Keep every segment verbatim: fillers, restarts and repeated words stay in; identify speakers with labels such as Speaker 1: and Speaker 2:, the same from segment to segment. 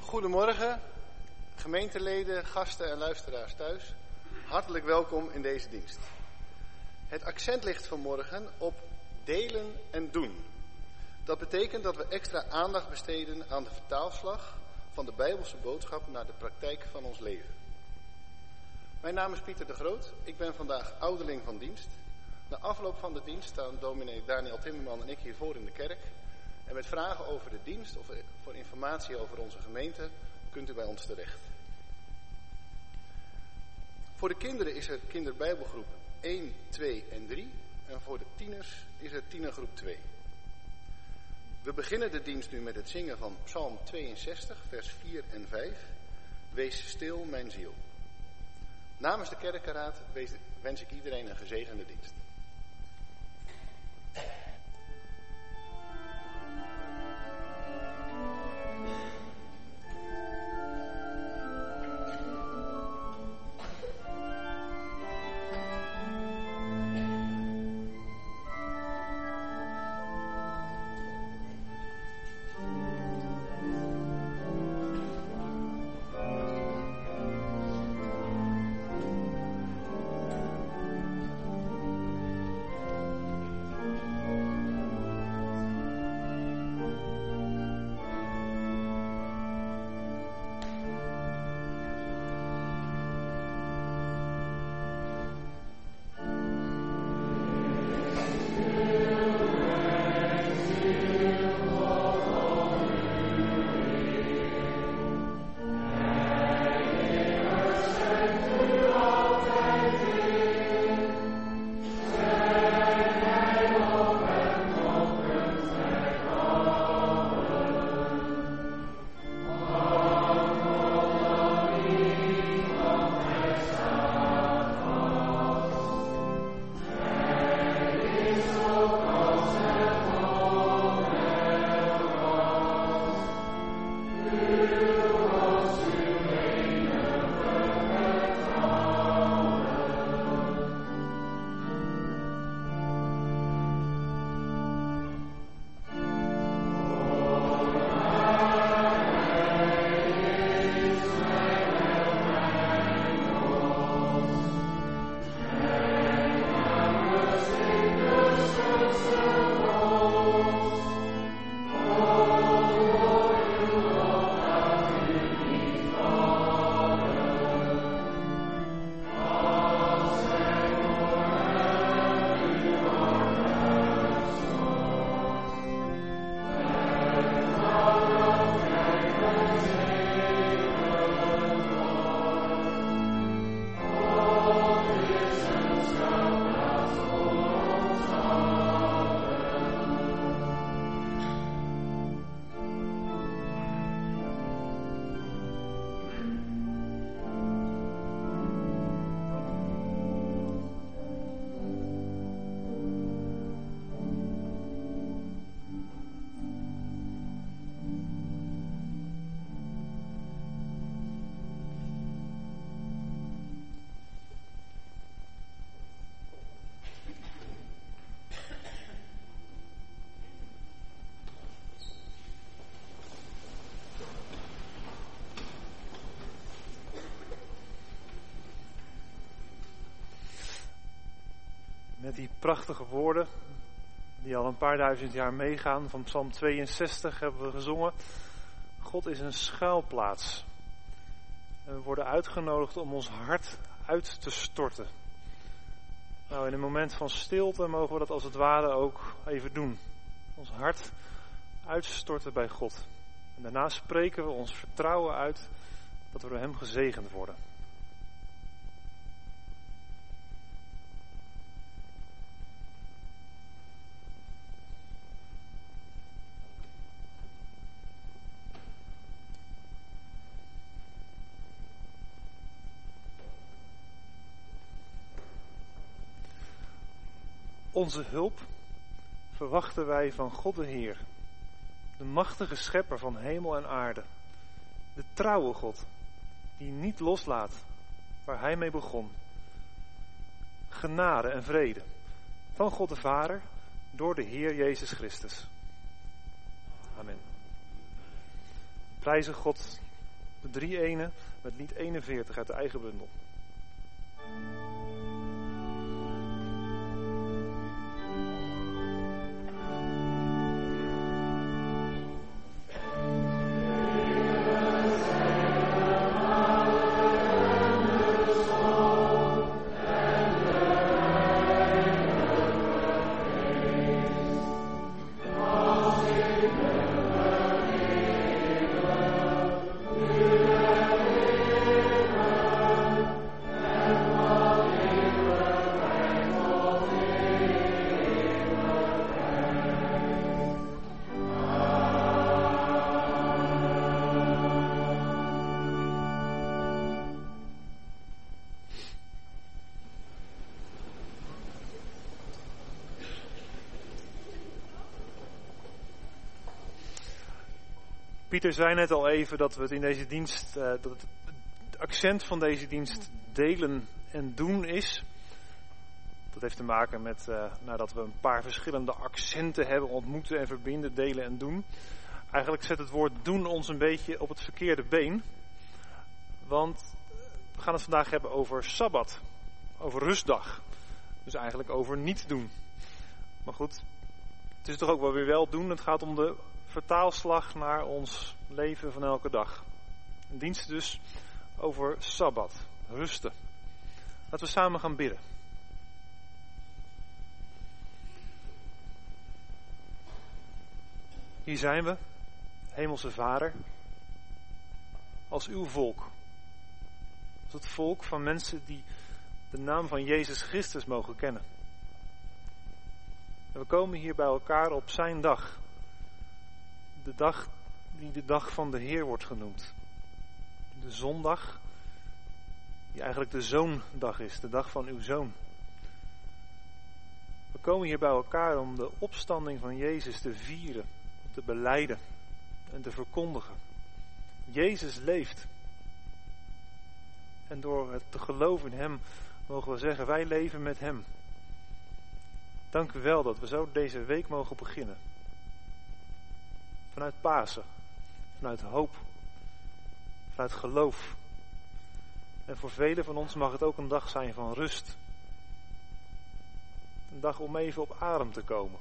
Speaker 1: Goedemorgen, gemeenteleden, gasten en luisteraars thuis. Hartelijk welkom in deze dienst. Het accent ligt vanmorgen op delen en doen. Dat betekent dat we extra aandacht besteden aan de vertaalslag van de Bijbelse boodschap naar de praktijk van ons leven. Mijn naam is Pieter de Groot. Ik ben vandaag ouderling van dienst. Na afloop van de dienst staan dominee Daniel Timmerman en ik hiervoor in de kerk. En met vragen over de dienst of voor informatie over onze gemeente kunt u bij ons terecht. Voor de kinderen is er kinderbijbelgroep één, twee en drie. En voor de tieners is er tienergroep twee. We beginnen de dienst nu met het zingen van Psalm tweeënzestig, vers vier en vijf. Wees stil, mijn ziel. Namens de kerkenraad wens ik iedereen een gezegende dienst.
Speaker 2: Met die prachtige woorden, die al een paar duizend jaar meegaan, van Psalm tweeënzestig hebben we gezongen. God is een schuilplaats. En we worden uitgenodigd om ons hart uit te storten. Nou, in een moment van stilte mogen we dat als het ware ook even doen. Ons hart uitstorten bij God. En daarna spreken we ons vertrouwen uit dat we door Hem gezegend worden. Onze hulp verwachten wij van God de Heer, de machtige schepper van hemel en aarde, de trouwe God, die niet loslaat waar Hij mee begon. Genade en vrede van God de Vader door de Heer Jezus Christus. Amen. Prijzen God De drie ene met lied eenenveertig uit de eigen bundel. Pieter zei net al even dat we het in deze dienst, uh, dat het, het accent van deze dienst delen en doen is. Dat heeft te maken met uh, nadat we een paar verschillende accenten hebben ontmoeten en verbinden, delen en doen. Eigenlijk zet het woord doen ons een beetje op het verkeerde been. Want we gaan het vandaag hebben over Sabbat, over rustdag. Dus eigenlijk over niet doen. Maar goed, het is toch ook wel weer wel doen. Het gaat om de vertaalslag naar ons leven van elke dag. Een dienst dus over Sabbat, rusten. Laten we samen gaan bidden. Hier zijn we, Hemelse Vader, als uw volk. Als het volk van mensen die de naam van Jezus Christus mogen kennen. En we komen hier bij elkaar op zijn dag. De dag die de dag van de Heer wordt genoemd. De zondag, die eigenlijk de zoondag is, de dag van uw zoon. We komen hier bij elkaar om de opstanding van Jezus te vieren, te belijden en te verkondigen. Jezus leeft. En door het te geloven in hem mogen we zeggen, wij leven met hem. Dank u wel dat we zo deze week mogen beginnen. Vanuit Pasen, vanuit hoop, vanuit geloof. En voor velen van ons mag het ook een dag zijn van rust. Een dag om even op adem te komen.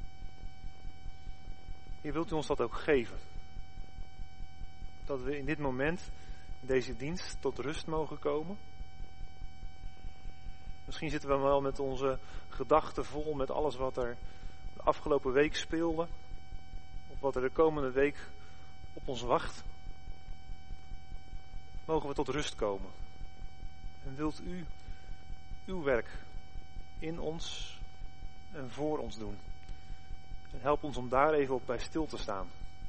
Speaker 2: Hier wilt u ons dat ook geven. Dat we in dit moment, in deze dienst, tot rust mogen komen. Misschien zitten we wel met onze gedachten vol met alles wat er de afgelopen week speelde. Of wat er de komende week op ons wacht. Mogen we tot rust komen. En wilt u uw werk in ons en voor ons doen. En help ons om daar even op bij stil te staan.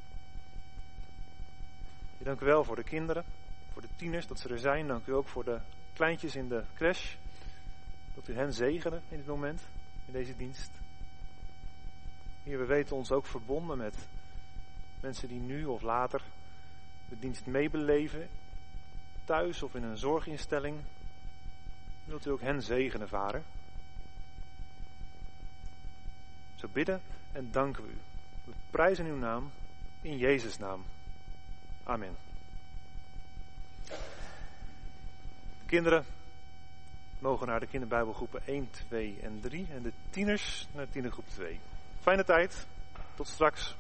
Speaker 2: Ik dank u wel voor de kinderen, voor de tieners dat ze er zijn. Dank u ook voor de kleintjes in de crash. Dat u hen zegenen in dit moment, in deze dienst. Heer, we weten ons ook verbonden met mensen die nu of later de dienst meebeleven. Thuis of in een zorginstelling. Wilt u ook hen zegenen, Vader. Zo bidden en danken we u. We prijzen uw naam in Jezus' naam. Amen. De kinderen mogen naar de kinderbijbelgroepen één, twee en drie. En de tieners naar tienergroep twee. Fijne tijd. Tot straks.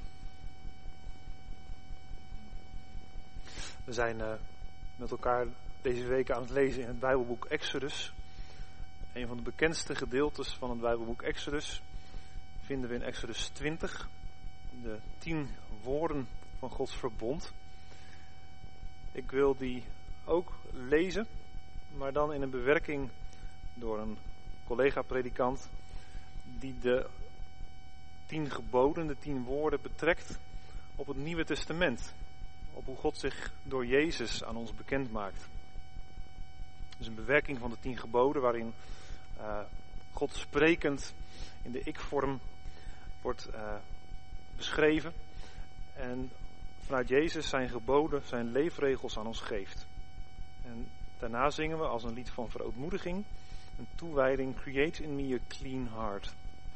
Speaker 2: We zijn uh, met elkaar deze week aan het lezen in het Bijbelboek Exodus. Een van de bekendste gedeeltes van het Bijbelboek Exodus vinden we in Exodus twintig. De tien woorden van Gods verbond. Ik wil die ook lezen, maar dan in een bewerking door een collega-predikant die de tien geboden, de tien woorden betrekt op het Nieuwe Testament. Op hoe God zich door Jezus aan ons bekend maakt. Dus een bewerking van de tien geboden waarin uh, God sprekend in de ik-vorm wordt uh, beschreven. En vanuit Jezus zijn geboden, zijn leefregels aan ons geeft. En daarna zingen we als een lied van verootmoediging, een toewijding, Create in me a clean heart.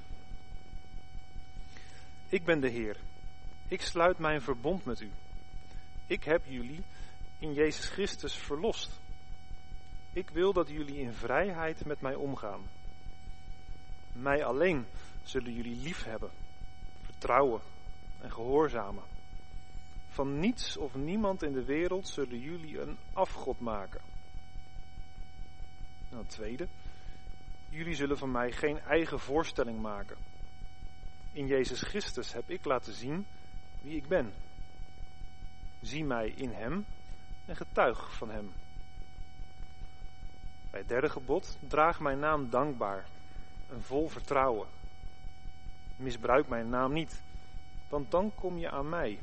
Speaker 2: Ik ben de Heer. Ik sluit mijn verbond met u. Ik heb jullie in Jezus Christus verlost. Ik wil dat jullie in vrijheid met mij omgaan. Mij alleen zullen jullie lief hebben, vertrouwen en gehoorzamen. Van niets of niemand in de wereld zullen jullie een afgod maken. En het tweede, jullie zullen van mij geen eigen voorstelling maken. In Jezus Christus heb ik laten zien wie ik ben. Zie mij in hem en getuig van hem. Bij het derde gebod, draag mijn naam dankbaar en vol vertrouwen. Misbruik mijn naam niet, want dan kom je aan mij.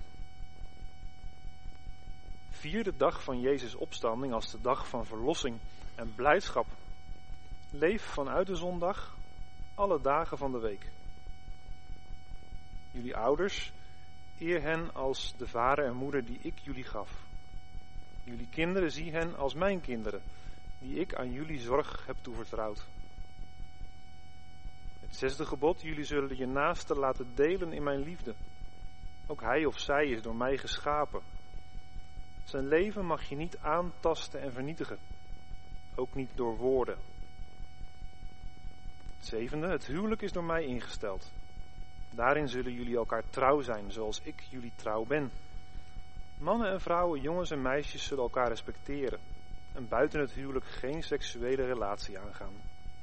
Speaker 2: Vierde dag van Jezus' opstanding als de dag van verlossing en blijdschap. Leef vanuit de zondag alle dagen van de week. Jullie ouders, eer hen als de vader en moeder die ik jullie gaf. Jullie kinderen, zie hen als mijn kinderen, die ik aan jullie zorg heb toevertrouwd. Het zesde gebod, jullie zullen je naaste laten delen in mijn liefde. Ook hij of zij is door mij geschapen. Zijn leven mag je niet aantasten en vernietigen. Ook niet door woorden. Het zevende, het huwelijk is door mij ingesteld. Daarin zullen jullie elkaar trouw zijn, zoals ik jullie trouw ben. Mannen en vrouwen, jongens en meisjes zullen elkaar respecteren. En buiten het huwelijk geen seksuele relatie aangaan.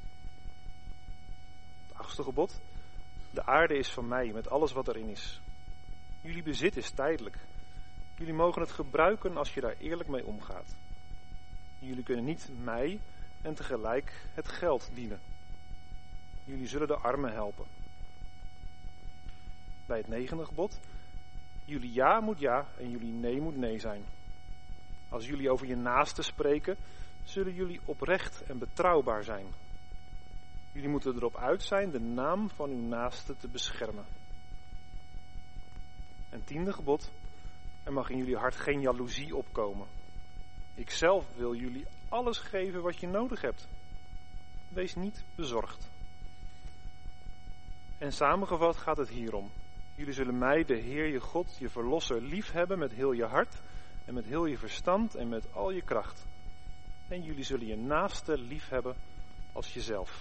Speaker 2: Het achtste gebod. De aarde is van mij, met alles wat erin is. Jullie bezit is tijdelijk. Jullie mogen het gebruiken als je daar eerlijk mee omgaat. Jullie kunnen niet mij en tegelijk het geld dienen. Jullie zullen de armen helpen. Bij het negende gebod. Jullie ja moet ja en jullie nee moet nee zijn. Als jullie over je naaste spreken, zullen jullie oprecht en betrouwbaar zijn. Jullie moeten erop uit zijn de naam van uw naaste te beschermen. En tiende gebod. Er mag in jullie hart geen jaloezie opkomen. Ikzelf wil jullie alles geven wat je nodig hebt. Wees niet bezorgd. En samengevat gaat het hierom. Jullie zullen mij, de Heer je God, je verlosser, lief hebben met heel je hart en met heel je verstand en met al je kracht. En jullie zullen je naaste lief hebben als jezelf.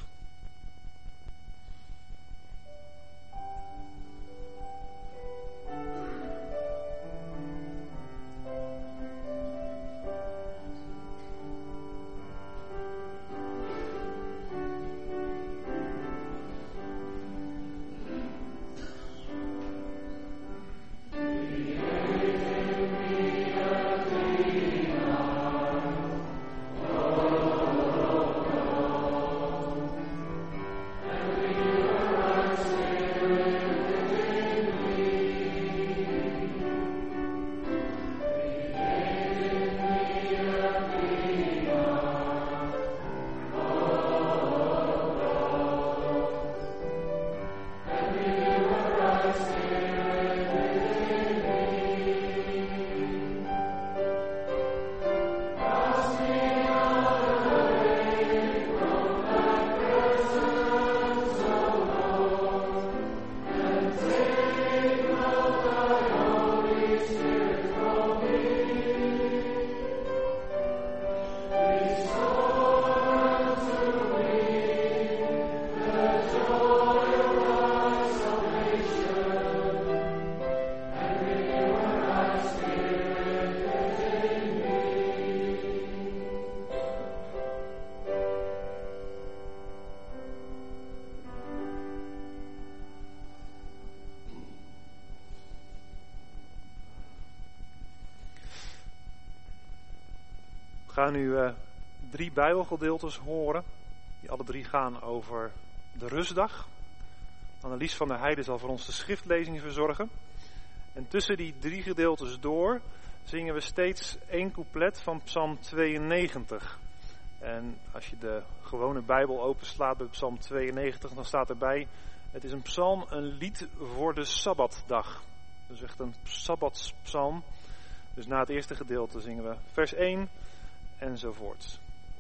Speaker 2: gaan nu uh, drie Bijbelgedeeltes horen, die alle drie gaan over de rustdag. Annelies van der Heijden zal voor ons de schriftlezing verzorgen. En tussen die drie gedeeltes door zingen we steeds één couplet van Psalm tweeënnegentig. En als je de gewone Bijbel openslaat bij Psalm tweeënnegentig, dan staat erbij: het is een psalm, een lied voor de Sabbatdag. Dus echt een Sabbatspsalm. Dus na het eerste gedeelte zingen we vers één enzovoort.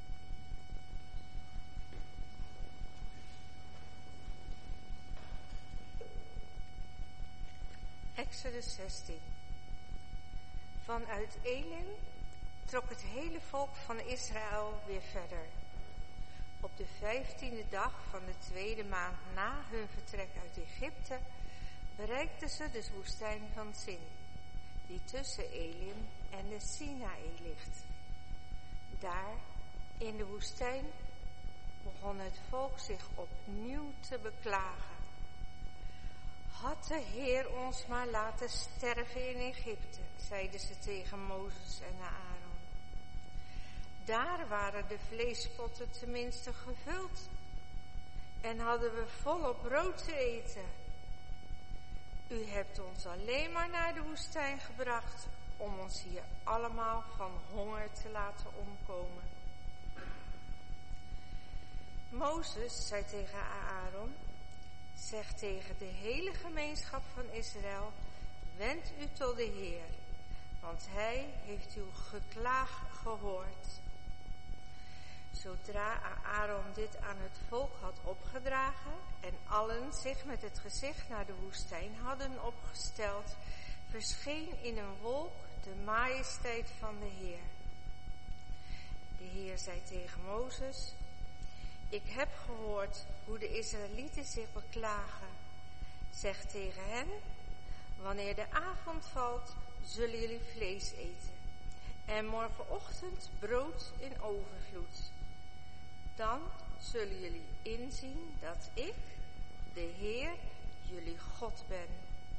Speaker 3: Exodus zestien. Vanuit Elim trok het hele volk van Israël weer verder. Op de vijftiende dag van de tweede maand na hun vertrek uit Egypte bereikten ze de woestijn van Sin, die tussen Elim en de Sinaï ligt. Daar, in de woestijn, begon het volk zich opnieuw te beklagen. Had de Heer ons maar laten sterven in Egypte, zeiden ze tegen Mozes en Aaron. Daar waren de vleespotten tenminste gevuld en hadden we volop brood te eten. U hebt ons alleen maar naar de woestijn gebracht om ons hier allemaal van honger te laten omkomen. Mozes zei tegen Aaron: zeg tegen de hele gemeenschap van Israël: wend u tot de Heer, want hij heeft uw geklaag gehoord. Zodra Aaron dit aan het volk had opgedragen en allen zich met het gezicht naar de woestijn hadden opgesteld, verscheen in een wolk de majesteit van de Heer. De Heer zei tegen Mozes: ik heb gehoord hoe de Israëlieten zich beklagen. Zeg tegen hen: wanneer de avond valt, zullen jullie vlees eten. En morgenochtend brood in overvloed. Dan zullen jullie inzien dat ik, de Heer, jullie God ben.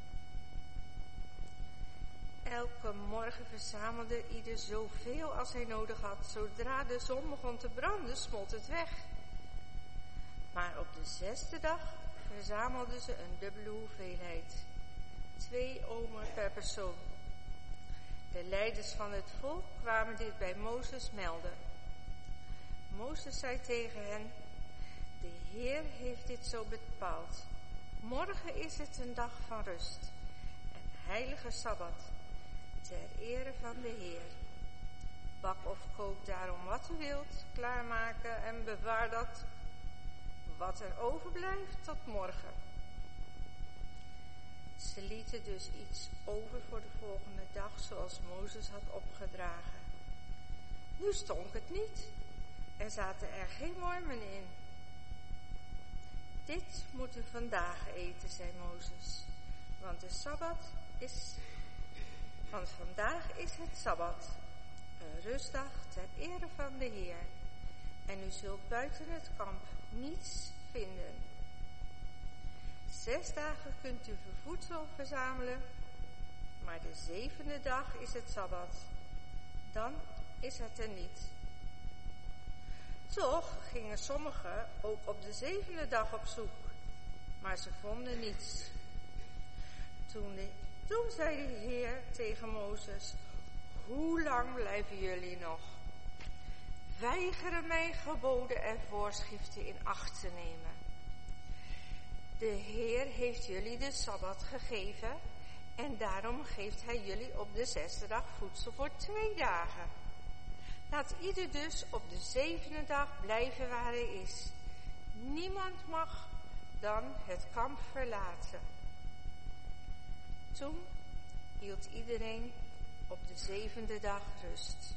Speaker 3: Elke morgen verzamelde ieder zoveel als hij nodig had. Zodra de zon begon te branden, smolt het weg. Maar op de zesde dag verzamelden ze een dubbele hoeveelheid. Twee omer per persoon. De leiders van het volk kwamen dit bij Mozes melden. Mozes zei tegen hen: de Heer heeft dit zo bepaald. Morgen is het een dag van rust, een heilige Sabbat, ter ere van de Heer. Bak of kook daarom wat u wilt, klaarmaken en bewaar dat wat er overblijft tot morgen. Ze lieten dus iets over voor de volgende dag, zoals Mozes had opgedragen. Nu stonk het niet en zaten er geen wormen in. Dit moet u vandaag eten, zei Mozes, want de Sabbat is, want vandaag is het Sabbat, een rustdag ter ere van de Heer. En u zult buiten het kamp niets vinden. Zes dagen kunt u voedsel verzamelen, maar de zevende dag is het Sabbat. Dan is het er niet. Toch gingen sommigen ook op de zevende dag op zoek, maar ze vonden niets. Toen, de, toen zei de Heer tegen Mozes: hoe lang blijven jullie nog? Weigeren mijn geboden en voorschriften in acht te nemen. De Heer heeft jullie de Sabbat gegeven en daarom geeft hij jullie op de zesde dag voedsel voor twee dagen. Laat ieder dus op de zevende dag blijven waar hij is. Niemand mag dan het kamp verlaten. Toen hield iedereen op de zevende dag rust.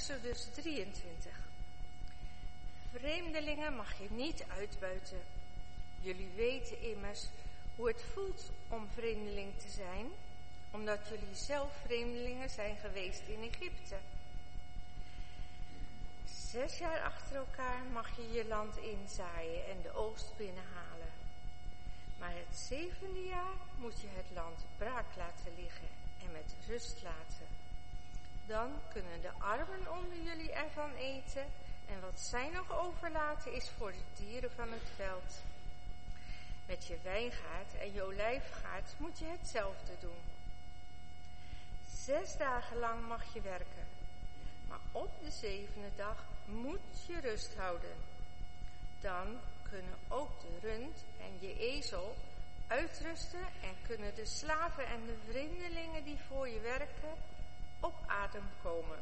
Speaker 3: Exodus drieëntwintig. Vreemdelingen mag je niet uitbuiten. Jullie weten immers hoe het voelt om vreemdeling te zijn, omdat jullie zelf vreemdelingen zijn geweest in Egypte. Zes jaar achter elkaar mag je je land inzaaien en de oogst binnenhalen. Maar het zevende jaar moet je het land braak laten liggen en met rust laten. Dan kunnen de armen onder jullie ervan eten en wat zij nog overlaten is voor de dieren van het veld. Met je wijngaard en je olijfgaard moet je hetzelfde doen. Zes dagen lang mag je werken, maar op de zevende dag moet je rust houden. Dan kunnen ook de rund en je ezel uitrusten en kunnen de slaven en de vreemdelingen die voor je werken op adem komen.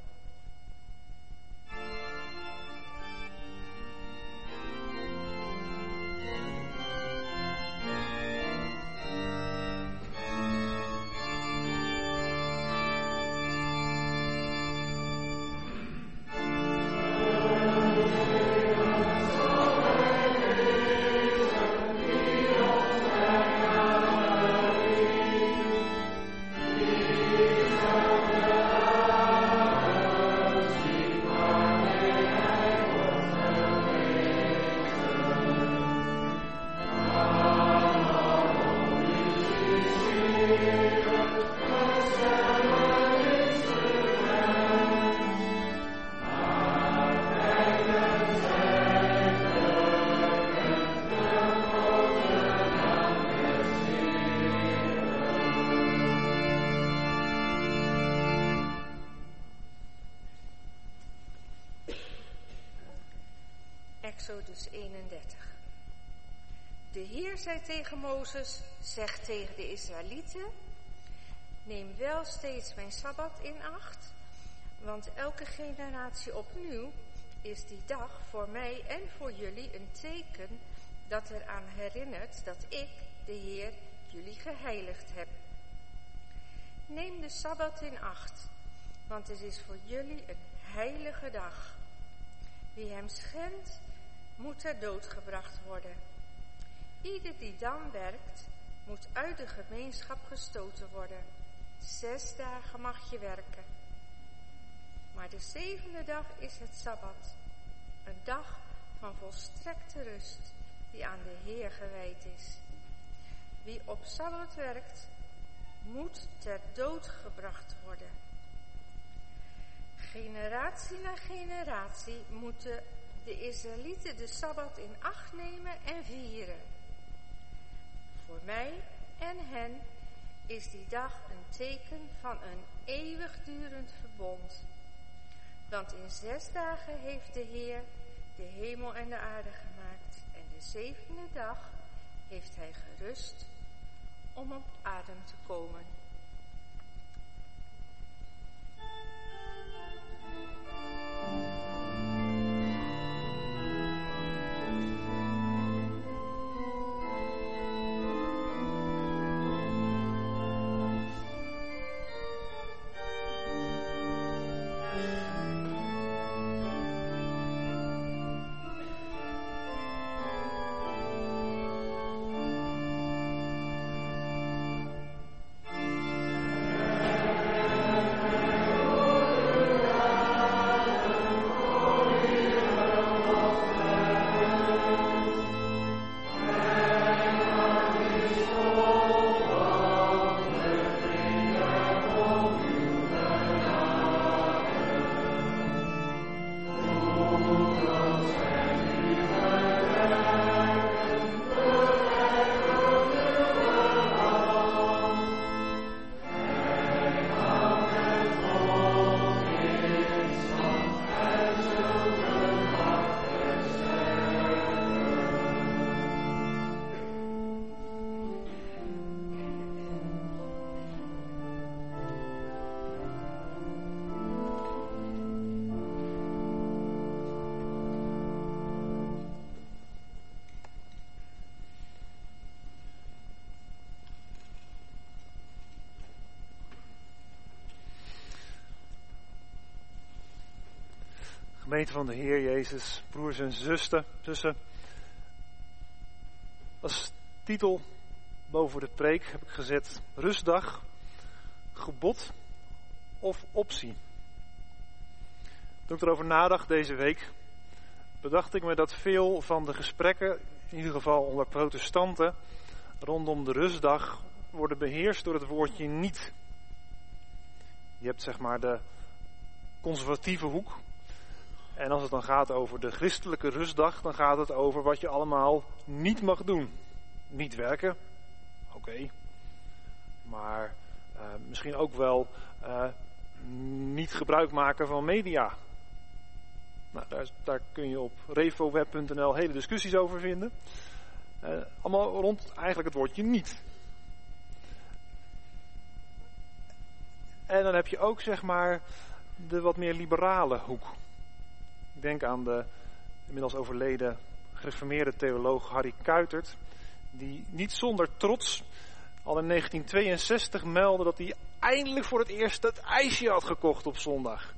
Speaker 3: Exodus eenendertig. De Heer zei tegen Mozes, zeg tegen de Israëlieten, neem wel steeds mijn Sabbat in acht, want elke generatie opnieuw is die dag voor mij en voor jullie een teken dat eraan herinnert dat ik, de Heer, jullie geheiligd heb. Neem de Sabbat in acht, want het is voor jullie een heilige dag. Wie hem schendt, moet ter dood gebracht worden. Ieder die dan werkt, moet uit de gemeenschap gestoten worden. Zes dagen mag je werken. Maar de zevende dag is het Sabbat, een dag van volstrekte rust, die aan de Heer gewijd is. Wie op Sabbat werkt, moet ter dood gebracht worden. Generatie na generatie moeten de Israëlieten de Sabbat in acht nemen en vieren. Voor mij en hen is die dag een teken van een eeuwigdurend verbond. Want in zes dagen heeft de Heer de hemel en de aarde gemaakt. En de zevende dag heeft hij gerust om op adem te komen.
Speaker 2: Gemeente van de Heer Jezus, broers en zuster, zussen. Als titel boven de preek heb ik gezet rustdag, gebod of optie. Toen ik erover nadacht deze week, bedacht ik me dat veel van de gesprekken, in ieder geval onder protestanten, rondom de rustdag worden beheerst door het woordje niet. Je hebt zeg maar de conservatieve hoek. En als het dan gaat over de christelijke rustdag, dan gaat het over wat je allemaal niet mag doen. Niet werken, oké. Okay. Maar uh, misschien ook wel uh, niet gebruik maken van media. Nou, daar, daar kun je op refoweb punt n l hele discussies over vinden. Uh, allemaal rond eigenlijk het woordje niet. En dan heb je ook zeg maar de wat meer liberale hoek. Ik denk aan de inmiddels overleden gereformeerde theoloog Harry Kuitert, die niet zonder trots al in negentien tweeënzestig meldde dat hij eindelijk voor het eerst het ijsje had gekocht op zondag.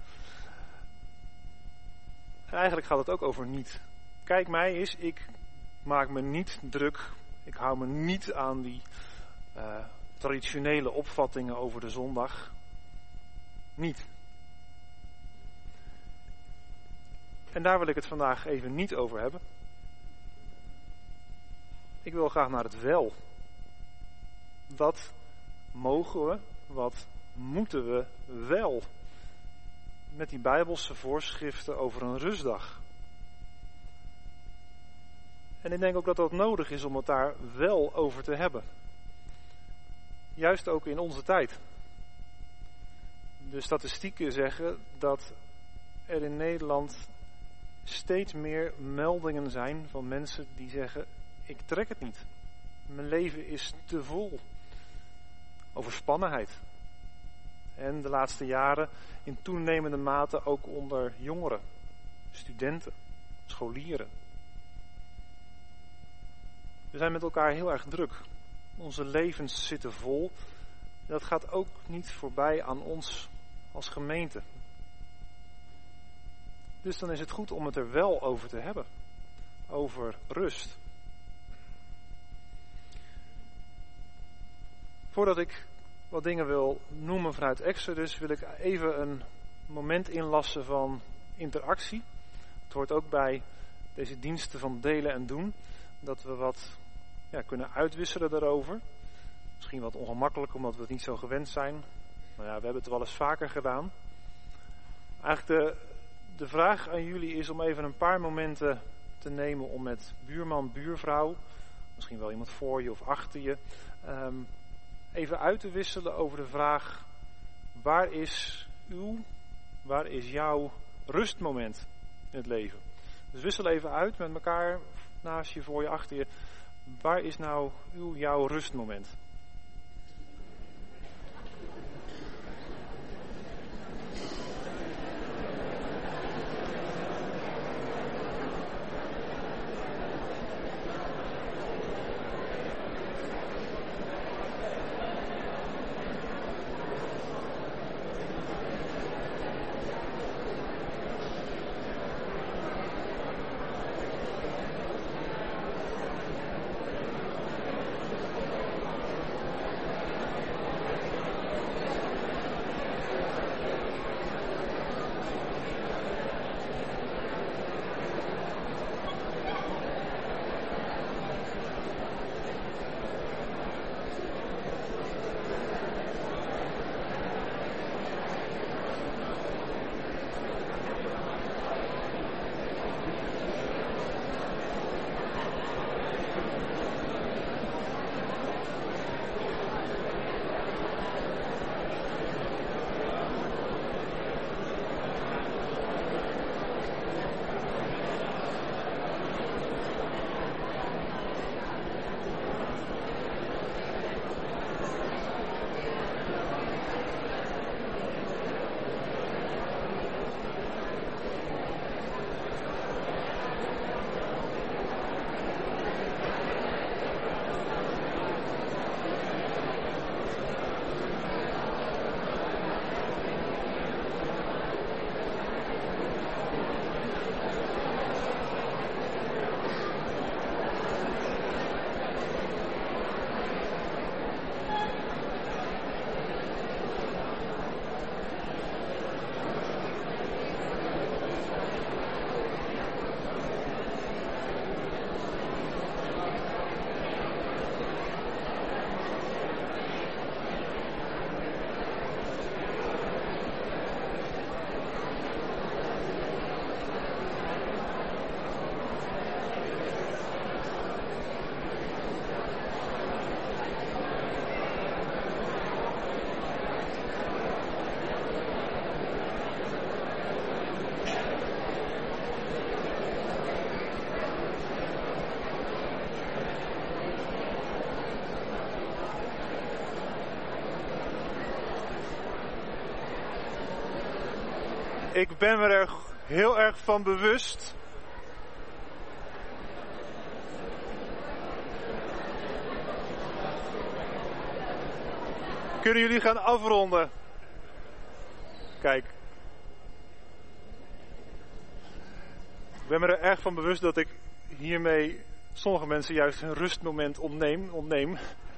Speaker 2: En eigenlijk gaat het ook over niet. Kijk mij eens, ik maak me niet druk, ik hou me niet aan die uh, traditionele opvattingen over de zondag. Niet. En daar wil ik het vandaag even niet over hebben. Ik wil graag naar het wel. Wat mogen we, wat moeten we wel met die Bijbelse voorschriften over een rustdag? En ik denk ook dat dat nodig is om het daar wel over te hebben. Juist ook in onze tijd. De statistieken zeggen dat er in Nederland steeds meer meldingen zijn van mensen die zeggen: ik trek het niet. Mijn leven is te vol. Overspannenheid. En de laatste jaren in toenemende mate ook onder jongeren, studenten, scholieren. We zijn met elkaar heel erg druk. Onze levens zitten vol. Dat gaat ook niet voorbij aan ons als gemeente. Dus dan is het goed om het er wel over te hebben. Over rust. Voordat ik wat dingen wil noemen vanuit Exodus, wil ik even een moment inlassen van interactie. Het hoort ook bij deze diensten van delen en doen, dat we wat ja, kunnen uitwisselen daarover. Misschien wat ongemakkelijk, omdat we het niet zo gewend zijn. Nou ja, we hebben het wel eens vaker gedaan. Eigenlijk de, de vraag aan jullie is om even een paar momenten te nemen om met buurman, buurvrouw, misschien wel iemand voor je of achter je, um, even uit te wisselen over de vraag: waar is uw, waar is jouw rustmoment in het leven? Dus wissel even uit met elkaar, naast je, voor je, achter je. Waar is nou uw, jouw rustmoment? Ik ben me er heel erg van bewust. Kunnen jullie gaan afronden? Kijk. Ik ben me er erg van bewust dat ik hiermee sommige mensen juist een rustmoment ontneem. ontneem.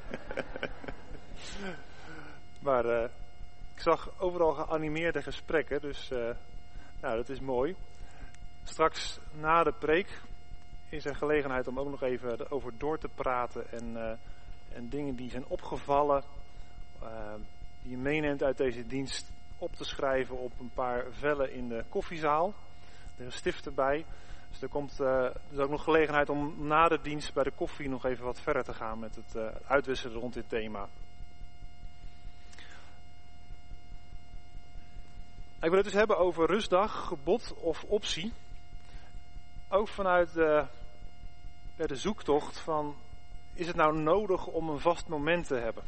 Speaker 2: maar uh, ik zag overal geanimeerde gesprekken, dus uh, nou, dat is mooi. Straks na de preek is er gelegenheid om ook nog even over door te praten en, uh, en dingen die zijn opgevallen, uh, die je meeneemt uit deze dienst, op te schrijven op een paar vellen in de koffiezaal. Er is stift erbij. Dus er komt uh, er is ook nog gelegenheid om na de dienst bij de koffie nog even wat verder te gaan met het uh, uitwisselen rond dit thema. Ik wil het dus hebben over rustdag, gebod of optie. Ook vanuit de, de zoektocht van, is het nou nodig om een vast moment te hebben?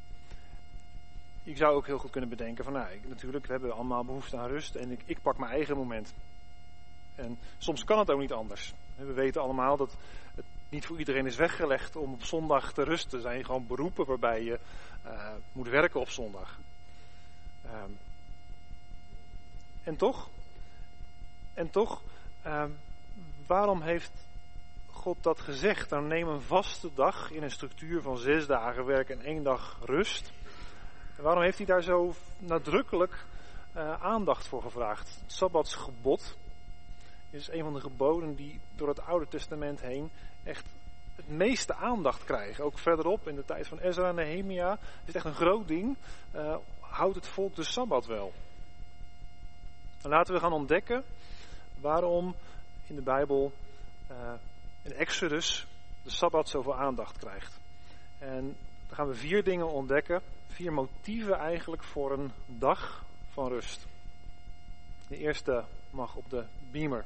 Speaker 2: Ik zou ook heel goed kunnen bedenken van, nou, ik, natuurlijk, we hebben allemaal behoefte aan rust en ik, ik pak mijn eigen moment. En soms kan het ook niet anders. We weten allemaal dat het niet voor iedereen is weggelegd om op zondag te rusten. Er zijn gewoon beroepen waarbij je uh, moet werken op zondag. Um, en toch, en toch, um, waarom heeft God dat gezegd? Nou, neem een vaste dag in een structuur van zes dagen werk en één dag rust. En waarom heeft hij daar zo nadrukkelijk uh, aandacht voor gevraagd? Het Sabbatsgebod is een van de geboden die door het Oude Testament heen echt het meeste aandacht krijgen. Ook verderop in de tijd van Ezra en Nehemia is het echt een groot ding. Uh, houdt het volk de Sabbat wel? En laten we gaan ontdekken waarom in de Bijbel uh, in Exodus de Sabbat zoveel aandacht krijgt. En dan gaan we vier dingen ontdekken. Vier motieven eigenlijk voor een dag van rust. De eerste mag op de beamer.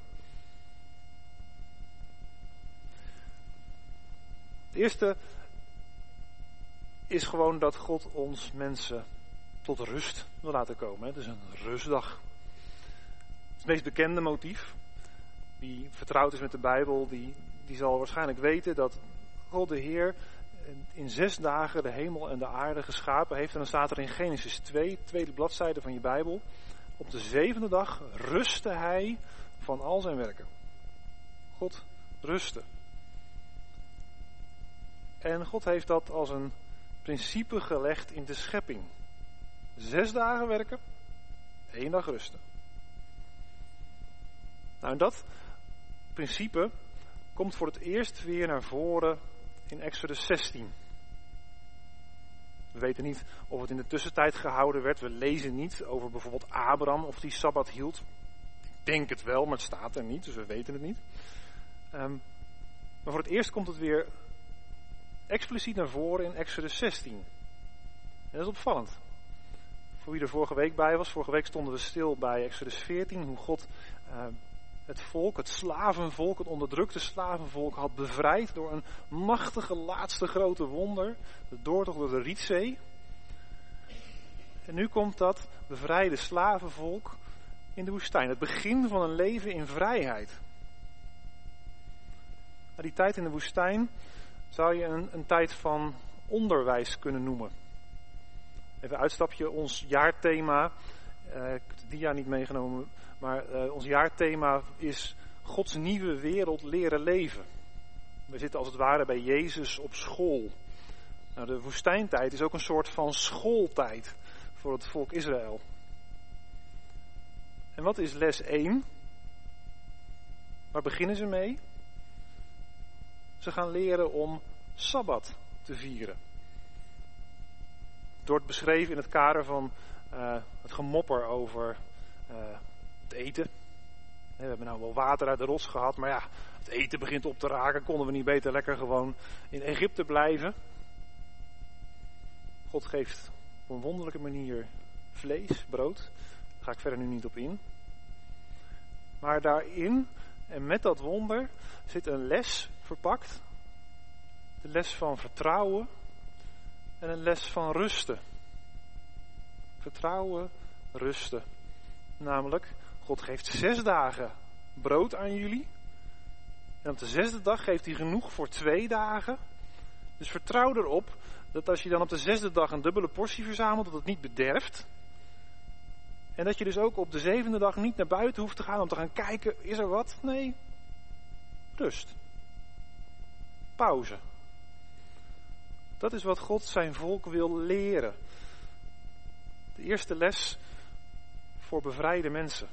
Speaker 2: Het eerste is gewoon dat God ons mensen tot rust wil laten komen. Het is een rustdag. Het meest bekende motief, wie vertrouwd is met de Bijbel, die, die zal waarschijnlijk weten dat God de Heer in zes dagen de hemel en de aarde geschapen heeft. En dan staat er in Genesis twee, tweede bladzijde van je Bijbel. Op de zevende dag rustte hij van al zijn werken. God rustte. En God heeft dat als een principe gelegd in de schepping. Zes dagen werken, één dag rusten. Nou, en dat principe komt voor het eerst weer naar voren in Exodus zestien. We weten niet of het in de tussentijd gehouden werd. We lezen niet over bijvoorbeeld Abraham of die Sabbat hield. Ik denk het wel, maar het staat er niet, dus we weten het niet. Um, maar voor het eerst komt het weer expliciet naar voren in Exodus zestien. En dat is opvallend. Voor wie er vorige week bij was, vorige week stonden we stil bij Exodus veertien, hoe God uh, het volk, het slavenvolk, het onderdrukte slavenvolk had bevrijd door een machtige laatste grote wonder, de doortocht door de Rietzee. En nu komt dat bevrijde slavenvolk in de woestijn, het begin van een leven in vrijheid. Nou, die tijd in de woestijn zou je een, een tijd van onderwijs kunnen noemen. Even een uitstapje, ons jaarthema, uh, ik heb de dia niet meegenomen, maar uh, ons jaarthema is Gods nieuwe wereld leren leven. We zitten als het ware bij Jezus op school. Nou, de woestijntijd is ook een soort van schooltijd voor het volk Israël. En wat is les één? Waar beginnen ze mee? Ze gaan leren om Sabbat te vieren. Het wordt beschreven in het kader van uh, het gemopper over uh, het eten. We hebben nou wel water uit de rots gehad, maar ja, het eten begint op te raken. Konden we niet beter lekker gewoon in Egypte blijven? God geeft op een wonderlijke manier vlees, brood. Daar ga ik verder nu niet op in. Maar daarin en met dat wonder zit een les verpakt. De les van vertrouwen en een les van rusten. Vertrouwen, rusten. Namelijk, God geeft zes dagen brood aan jullie. En op de zesde dag geeft hij genoeg voor twee dagen. Dus vertrouw erop dat als je dan op de zesde dag een dubbele portie verzamelt, dat het niet bederft. En dat je dus ook op de zevende dag niet naar buiten hoeft te gaan om te gaan kijken, is er wat? Nee, rust. Pauze. Dat is wat God zijn volk wil leren. De eerste les voor bevrijde mensen.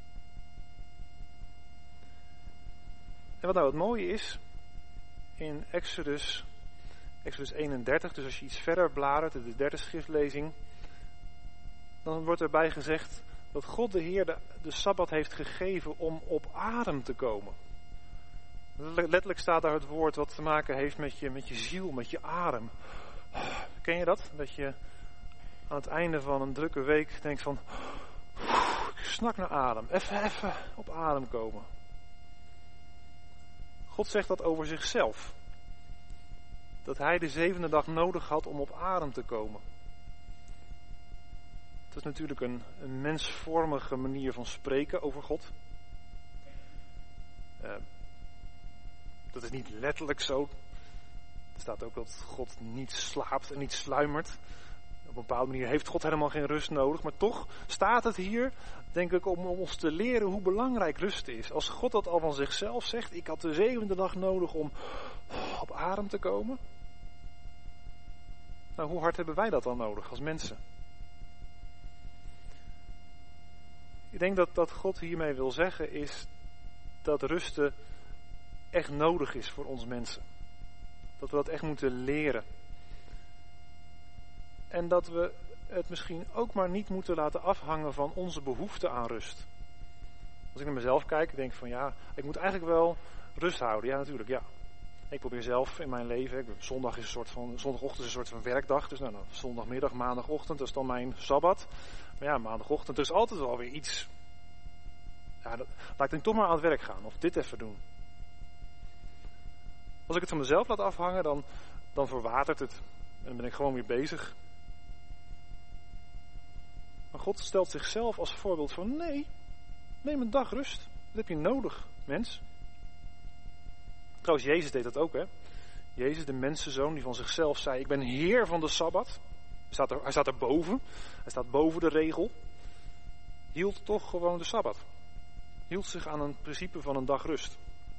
Speaker 2: En wat nou het mooie is, in Exodus, Exodus eenendertig, dus als je iets verder bladert, de derde schriftlezing, dan wordt erbij gezegd dat God de Heer de, de Sabbat heeft gegeven om op adem te komen. Letterlijk staat daar het woord wat te maken heeft met je, met je ziel, met je adem. Ken je dat? Dat je aan het einde van een drukke week denkt van, ik snak naar adem, even, even op adem komen. God zegt dat over zichzelf. Dat hij de zevende dag nodig had om op adem te komen. Dat is natuurlijk een, een mensvormige manier van spreken over God. Uh, dat is niet letterlijk zo. Er staat ook dat God niet slaapt en niet sluimert. Op een bepaalde manier heeft God helemaal geen rust nodig. Maar toch staat het hier, denk ik, om ons te leren hoe belangrijk rust is. Als God dat al van zichzelf zegt, ik had de zevende dag nodig om op adem te komen. Nou, hoe hard hebben wij dat dan nodig als mensen? Ik denk dat, dat God hiermee wil zeggen is dat rusten echt nodig is voor ons mensen. Dat we dat echt moeten leren. En dat we het misschien ook maar niet moeten laten afhangen van onze behoefte aan rust. Als ik naar mezelf kijk, denk ik van ja, ik moet eigenlijk wel rust houden. Ja, natuurlijk, ja. Ik probeer zelf in mijn leven, ik, zondag is een soort van, zondagochtend is een soort van werkdag. Dus nou, nou, zondagmiddag, maandagochtend, dat is dan mijn sabbat. Maar ja, maandagochtend, er is altijd wel weer iets. Ja, dat, laat ik dan toch maar aan het werk gaan, of dit even doen. Als ik het van mezelf laat afhangen, dan, dan verwatert het. En dan ben ik gewoon weer bezig. Maar God stelt zichzelf als voorbeeld van, nee, neem een dag rust. Dat heb je nodig, mens. Trouwens, Jezus deed dat ook, hè. Jezus, de mensenzoon, die van zichzelf zei, ik ben heer van de Sabbat. Hij staat er, hij staat er boven. Hij staat boven de regel. Hield toch gewoon de Sabbat. Hield zich aan een principe van een dag rust.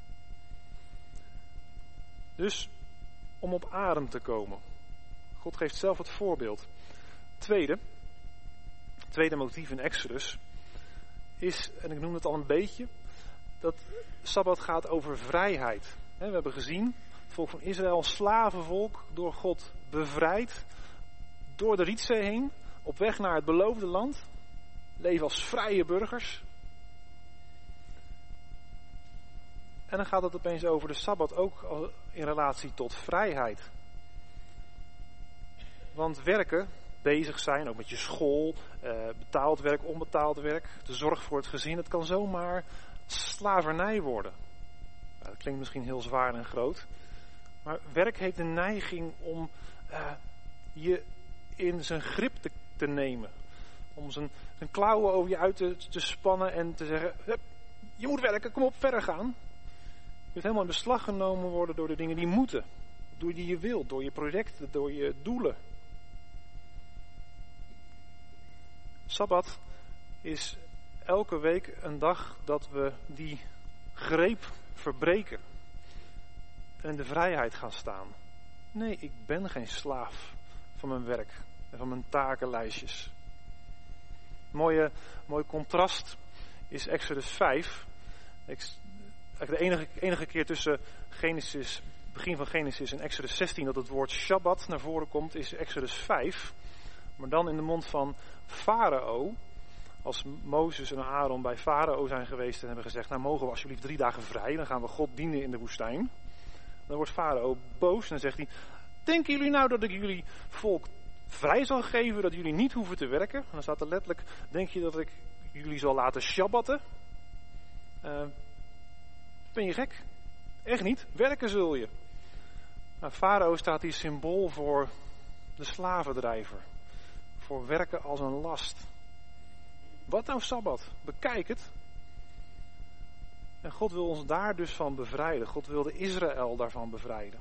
Speaker 2: Dus, om op adem te komen. God geeft zelf het voorbeeld. Tweede, tweede motief in Exodus is, en ik noem het al een beetje, dat Sabbat gaat over vrijheid. We hebben gezien, het volk van Israël, een slavenvolk, door God bevrijd, door de Rietzee heen, op weg naar het beloofde land, leven als vrije burgers. En dan gaat het opeens over de Sabbat ook in relatie tot vrijheid. Want werken, bezig zijn, ook met je school, eh, betaald werk, onbetaald werk, de zorg voor het gezin, het kan zomaar slavernij worden. Nou, dat klinkt misschien heel zwaar en groot. Maar werk heeft de neiging om uh, je in zijn grip te, te nemen. Om zijn, zijn klauwen over je uit te, te spannen en te zeggen, hup, je moet werken, kom op, verder gaan. Je kunt helemaal in beslag genomen worden door de dingen die moeten. Door die je wilt, door je projecten, door je doelen. Sabbat is elke week een dag dat we die greep verbreken. En in de vrijheid gaan staan. Nee, ik ben geen slaaf van mijn werk en van mijn takenlijstjes. Mooie, mooi contrast is Exodus vijf. De enige, enige keer tussen Genesis, begin van Genesis en Exodus zestien dat het woord Shabbat naar voren komt, is Exodus vijf. Maar dan in de mond van Farao. Als Mozes en Aaron bij Farao zijn geweest en hebben gezegd, nou mogen we alsjeblieft drie dagen vrij, dan gaan we God dienen in de woestijn. Dan wordt Farao boos en dan zegt hij, denken jullie nou dat ik jullie volk vrij zal geven, dat jullie niet hoeven te werken? En dan staat er letterlijk, denk je dat ik jullie zal laten shabbatten? Uh, ben je gek? Echt niet, werken zul je. Nou, Farao staat hier symbool voor de slavendrijver. Voor werken als een last. Wat nou Sabbat? Bekijk het. En God wil ons daar dus van bevrijden. God wilde Israël daarvan bevrijden.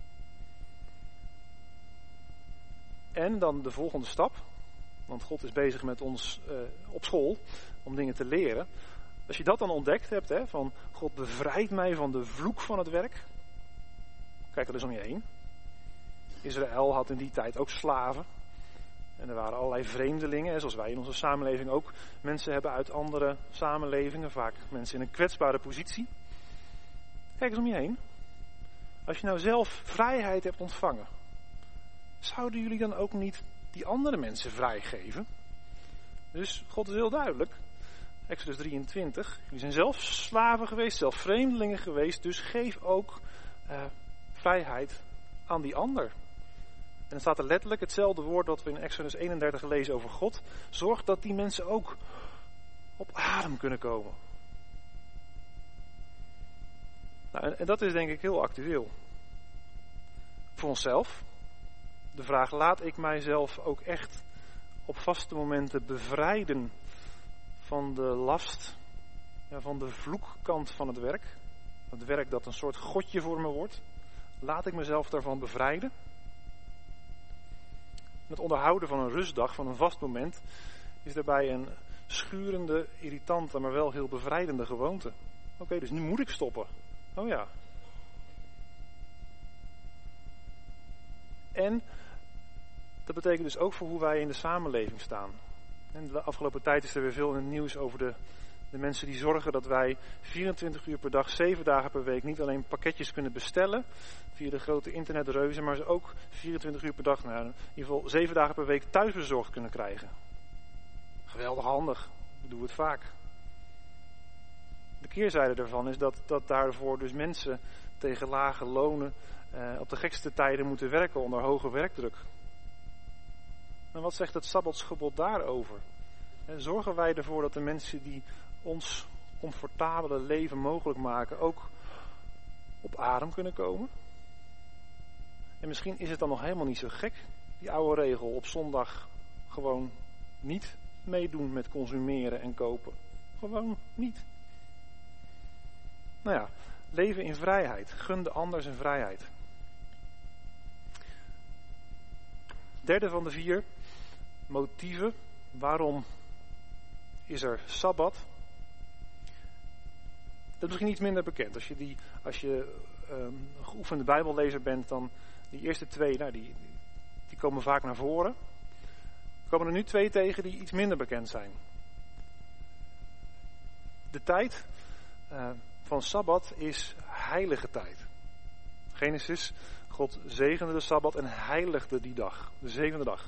Speaker 2: En dan de volgende stap. Want God is bezig met ons uh, op school om dingen te leren. Als je dat dan ontdekt hebt, hè, van God bevrijdt mij van de vloek van het werk. Kijk er eens om je heen. Israël had in die tijd ook slaven. En er waren allerlei vreemdelingen, zoals wij in onze samenleving ook mensen hebben uit andere samenlevingen. Vaak mensen in een kwetsbare positie. Kijk eens om je heen. Als je nou zelf vrijheid hebt ontvangen, zouden jullie dan ook niet die andere mensen vrijgeven? Dus God is heel duidelijk. Exodus drieëntwintig. Jullie zijn zelf slaven geweest, zelf vreemdelingen geweest. Dus geef ook uh, vrijheid aan die ander. En dan staat er letterlijk hetzelfde woord dat we in Exodus eenendertig lezen over God. Zorg dat die mensen ook op adem kunnen komen. Nou, en, en dat is denk ik heel actueel. Voor onszelf. De vraag, laat ik mijzelf ook echt op vaste momenten bevrijden van de last, ja, van de vloekkant van het werk. Het werk dat een soort godje voor me wordt. Laat ik mezelf daarvan bevrijden. Het onderhouden van een rustdag, van een vast moment, is daarbij een schurende, irritante, maar wel heel bevrijdende gewoonte. Oké, okay, dus nu moet ik stoppen. Oh ja. En dat betekent dus ook voor hoe wij in de samenleving staan. En de afgelopen tijd is er weer veel in het nieuws over de, de mensen die zorgen dat wij vierentwintig uur per dag, zeven dagen per week niet alleen pakketjes kunnen bestellen via de grote internetreuzen, maar ze ook vierentwintig uur per dag, nou, in ieder geval zeven dagen per week thuisbezorgd kunnen krijgen. Geweldig handig. Ik doe het vaak. De keerzijde daarvan is dat, dat daarvoor dus mensen tegen lage lonen eh, op de gekste tijden moeten werken onder hoge werkdruk. En wat zegt het Sabbatsgebod daarover? En zorgen wij ervoor dat de mensen die ons comfortabele leven mogelijk maken ook op adem kunnen komen? En misschien is het dan nog helemaal niet zo gek, die oude regel op zondag gewoon niet meedoen met consumeren en kopen. Gewoon niet. Nou ja, leven in vrijheid. Gun de ander zijn vrijheid. Derde van de vier motieven. Waarom is er Sabbat? Dat is misschien iets minder bekend. Als je, die, als je um, een geoefende Bijbellezer bent, dan die eerste twee, nou, die, die komen vaak naar voren. Er komen er nu twee tegen die iets minder bekend zijn. De tijd uh, van Sabbat is heilige tijd. Genesis, God zegende de Sabbat en heiligde die dag, de zevende dag.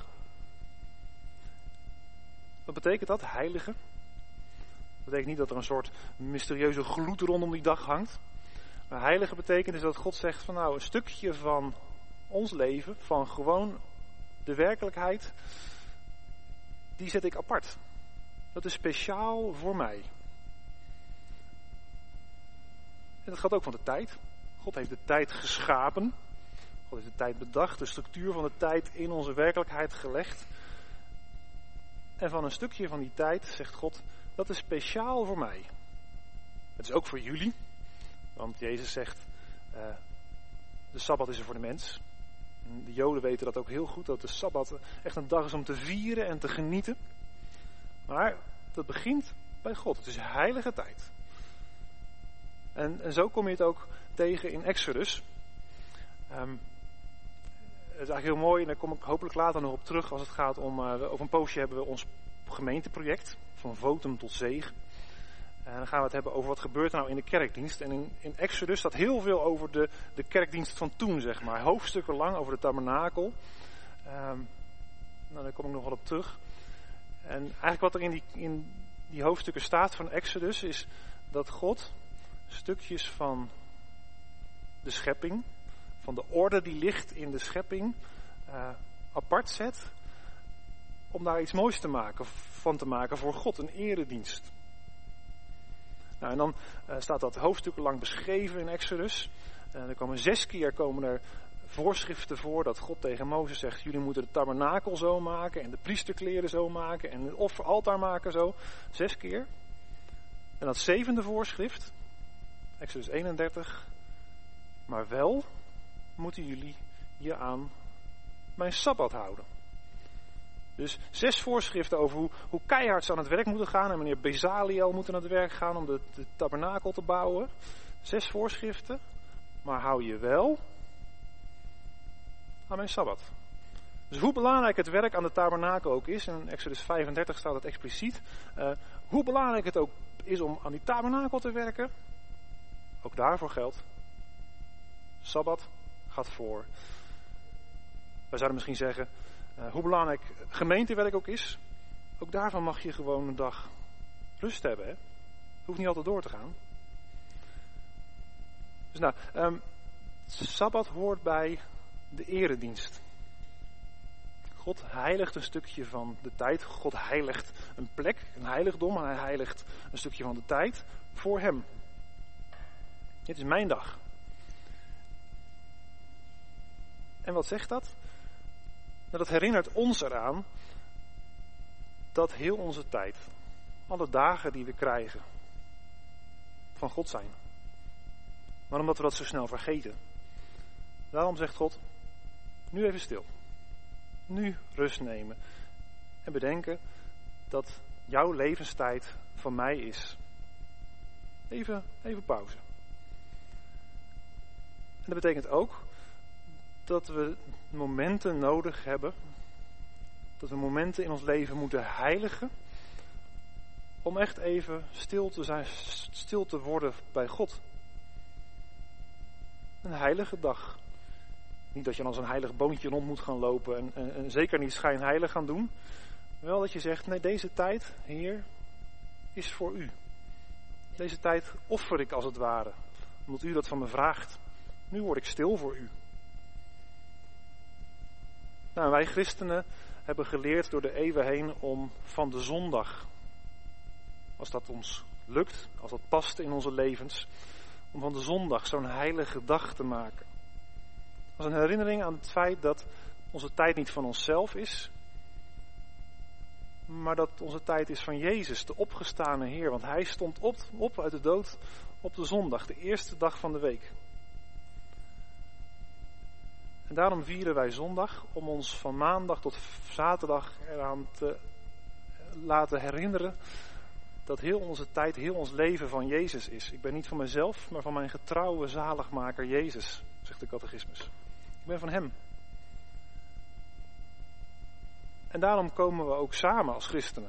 Speaker 2: Wat betekent dat, heilige? Dat betekent niet dat er een soort mysterieuze gloed rondom die dag hangt. Maar heilige betekent dus dat God zegt van nou, een stukje van ons leven, van gewoon de werkelijkheid, die zet ik apart. Dat is speciaal voor mij. En dat gaat ook van de tijd. God heeft de tijd geschapen. God heeft de tijd bedacht, de structuur van de tijd in onze werkelijkheid gelegd. En van een stukje van die tijd zegt God, dat is speciaal voor mij. Het is ook voor jullie. Want Jezus zegt, uh, de Sabbat is er voor de mens. En de Joden weten dat ook heel goed, dat de Sabbat echt een dag is om te vieren en te genieten. Maar dat begint bij God. Het is heilige tijd. En, en zo kom je het ook tegen in Exodus. Um, Het is eigenlijk heel mooi en daar kom ik hopelijk later nog op terug als het gaat om, uh, over een poosje hebben we ons gemeenteproject, van votum tot zegen. En dan gaan we het hebben over wat gebeurt er nou in de kerkdienst. En in, in Exodus staat heel veel over de, de kerkdienst van toen, zeg maar. Hoofdstukken lang over de tabernakel. Um, nou, daar kom ik nog wel op terug. En eigenlijk wat er in die, in die hoofdstukken staat van Exodus is dat God stukjes van de schepping, van de orde die ligt in de schepping, uh, apart zet om daar iets moois te maken, van te maken voor God, een eredienst. Nou, en dan uh, staat dat hoofdstukken lang beschreven in Exodus. Uh, er komen zes keer komen er voorschriften voor dat God tegen Mozes zegt, jullie moeten de tabernakel zo maken en de priesterkleren zo maken en het offeraltaar maken zo. Zes keer. En dat zevende voorschrift, Exodus eenendertig. Maar wel moeten jullie je aan mijn Sabbat houden. Dus zes voorschriften over hoe, hoe keihard ze aan het werk moeten gaan. En meneer Bezaliel moet aan het werk gaan om de, de tabernakel te bouwen. Zes voorschriften. Maar hou je wel aan mijn Sabbat. Dus hoe belangrijk het werk aan de tabernakel ook is. In Exodus vijfendertig staat het expliciet. Uh, hoe belangrijk het ook is om aan die tabernakel te werken. Ook daarvoor geldt. Sabbat gaat voor. Wij zouden misschien zeggen. Uh, hoe belangrijk gemeentewerk ook is. Ook daarvan mag je gewoon een dag rust hebben. Hè? Hoeft niet altijd door te gaan. Dus nou, um, Sabbat hoort bij de eredienst. God heiligt een stukje van de tijd. God heiligt een plek, een heiligdom. En hij heiligt een stukje van de tijd voor hem. Dit is mijn dag. En wat zegt dat? Nou, dat herinnert ons eraan dat heel onze tijd, alle dagen die we krijgen, van God zijn. Maar omdat we dat zo snel vergeten, daarom zegt God, nu even stil. Nu rust nemen. En bedenken dat jouw levenstijd van mij is. Even, even pauze. En dat betekent ook dat we momenten nodig hebben. Dat we momenten in ons leven moeten heiligen. Om echt even stil te zijn, stil te worden bij God. Een heilige dag. Niet dat je als een heilig boontje rond moet gaan lopen en, en, en zeker niet schijnheilig gaan doen. Wel dat je zegt, nee, deze tijd, Heer, is voor u. Deze tijd offer ik als het ware, omdat u dat van me vraagt. Nu word ik stil voor u. Nou, wij christenen hebben geleerd door de eeuwen heen om van de zondag, als dat ons lukt, als dat past in onze levens, om van de zondag zo'n heilige dag te maken. Als een herinnering aan het feit dat onze tijd niet van onszelf is, maar dat onze tijd is van Jezus, de opgestane Heer. Want Hij stond op, op uit de dood op de zondag, de eerste dag van de week. En daarom vieren wij zondag om ons van maandag tot zaterdag eraan te laten herinneren dat heel onze tijd, heel ons leven van Jezus is. Ik ben niet van mezelf, maar van mijn getrouwe zaligmaker Jezus, zegt de catechismus. Ik ben van Hem. En daarom komen we ook samen als christenen.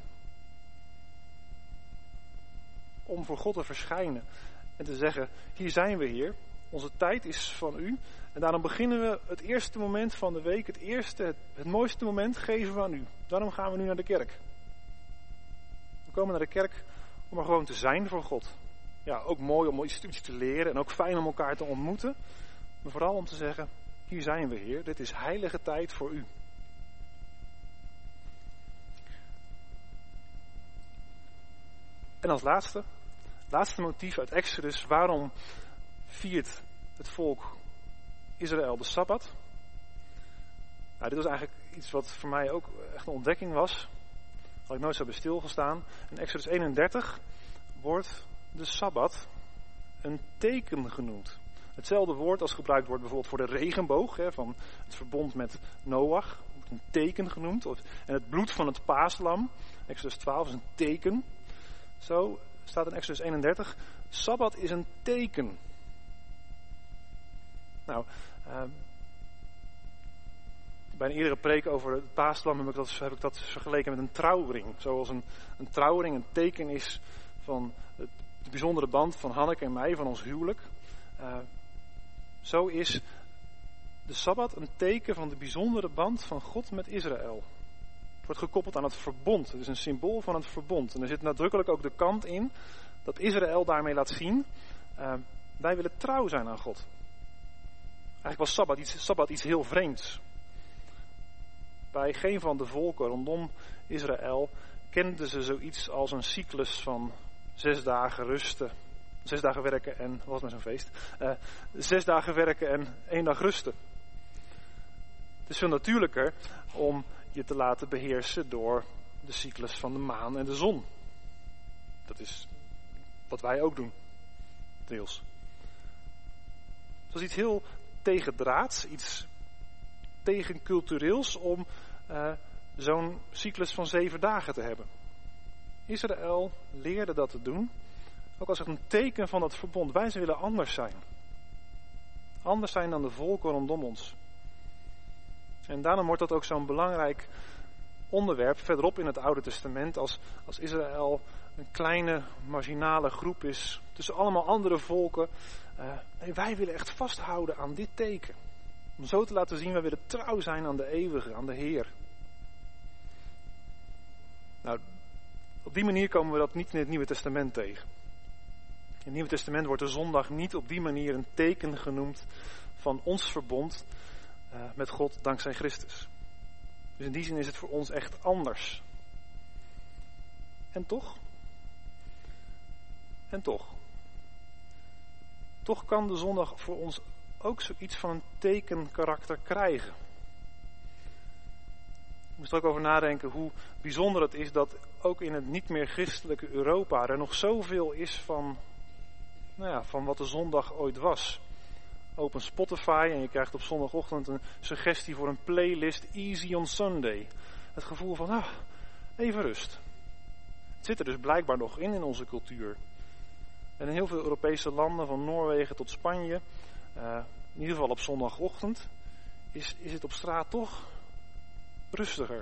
Speaker 2: Om voor God te verschijnen en te zeggen, hier zijn we Heer, onze tijd is van U. En daarom beginnen we het eerste moment van de week, het eerste, het, het mooiste moment geven we aan U. Daarom gaan we nu naar de kerk. We komen naar de kerk om er gewoon te zijn voor God. Ja, ook mooi om iets te leren en ook fijn om elkaar te ontmoeten. Maar vooral om te zeggen, hier zijn we Heer, dit is heilige tijd voor U. En als laatste, laatste motief uit Exodus, waarom viert het volk Israël de Sabbat? Nou, dit was eigenlijk iets wat voor mij ook echt een ontdekking was. Had ik nooit zo bij stilgestaan. In Exodus eenendertig wordt de Sabbat een teken genoemd. Hetzelfde woord als gebruikt wordt bijvoorbeeld voor de regenboog, hè, van het verbond met Noach. Wordt een teken genoemd. En het bloed van het paaslam, Exodus twaalf, is een teken. Zo staat in Exodus eenendertig, Sabbat is een teken. Nou, uh, bij een eerdere preek over het paaslam heb ik dat, heb ik dat vergeleken met een trouwring. Zoals een, een trouwring een teken is van het, de bijzondere band van Hanneke en mij, van ons huwelijk. Uh, zo is de Sabbat een teken van de bijzondere band van God met Israël. Het wordt gekoppeld aan het verbond. Het is een symbool van het verbond. En er zit nadrukkelijk ook de kant in dat Israël daarmee laat zien, uh, wij willen trouw zijn aan God. Eigenlijk was Sabbat iets, Sabbat iets heel vreemds. Bij geen van de volken rondom Israël kenden ze zoiets als een cyclus van zes dagen rusten. Zes dagen werken en, wat was met zo'n feest? Uh, zes dagen werken en één dag rusten. Het is veel natuurlijker om je te laten beheersen door de cyclus van de maan en de zon. Dat is wat wij ook doen, deels. was iets heel tegendraads, iets tegencultureels om uh, zo'n cyclus van zeven dagen te hebben. Israël leerde dat te doen, ook als een teken van dat verbond. Wij willen anders zijn. Anders zijn dan de volken rondom ons. En daarom wordt dat ook zo'n belangrijk onderwerp verderop in het Oude Testament, als, als Israël een kleine marginale groep is tussen allemaal andere volken. Uh, nee, wij willen echt vasthouden aan dit teken. Om zo te laten zien, wij willen trouw zijn aan de eeuwige, aan de Heer. Nou, op die manier komen we dat niet in het Nieuwe Testament tegen. In het Nieuwe Testament wordt de zondag niet op die manier een teken genoemd van ons verbond uh, met God dankzij Christus. Dus in die zin is het voor ons echt anders. En toch? En toch? Toch kan de zondag voor ons ook zoiets van een tekenkarakter krijgen. Ik moest er ook over nadenken hoe bijzonder het is dat ook in het niet meer christelijke Europa er nog zoveel is van, nou ja, van wat de zondag ooit was. Open Spotify en je krijgt op zondagochtend een suggestie voor een playlist Easy on Sunday. Het gevoel van, ah, even rust. Het zit er dus blijkbaar nog in in onze cultuur. En in heel veel Europese landen, van Noorwegen tot Spanje, uh, in ieder geval op zondagochtend, is, is het op straat toch rustiger.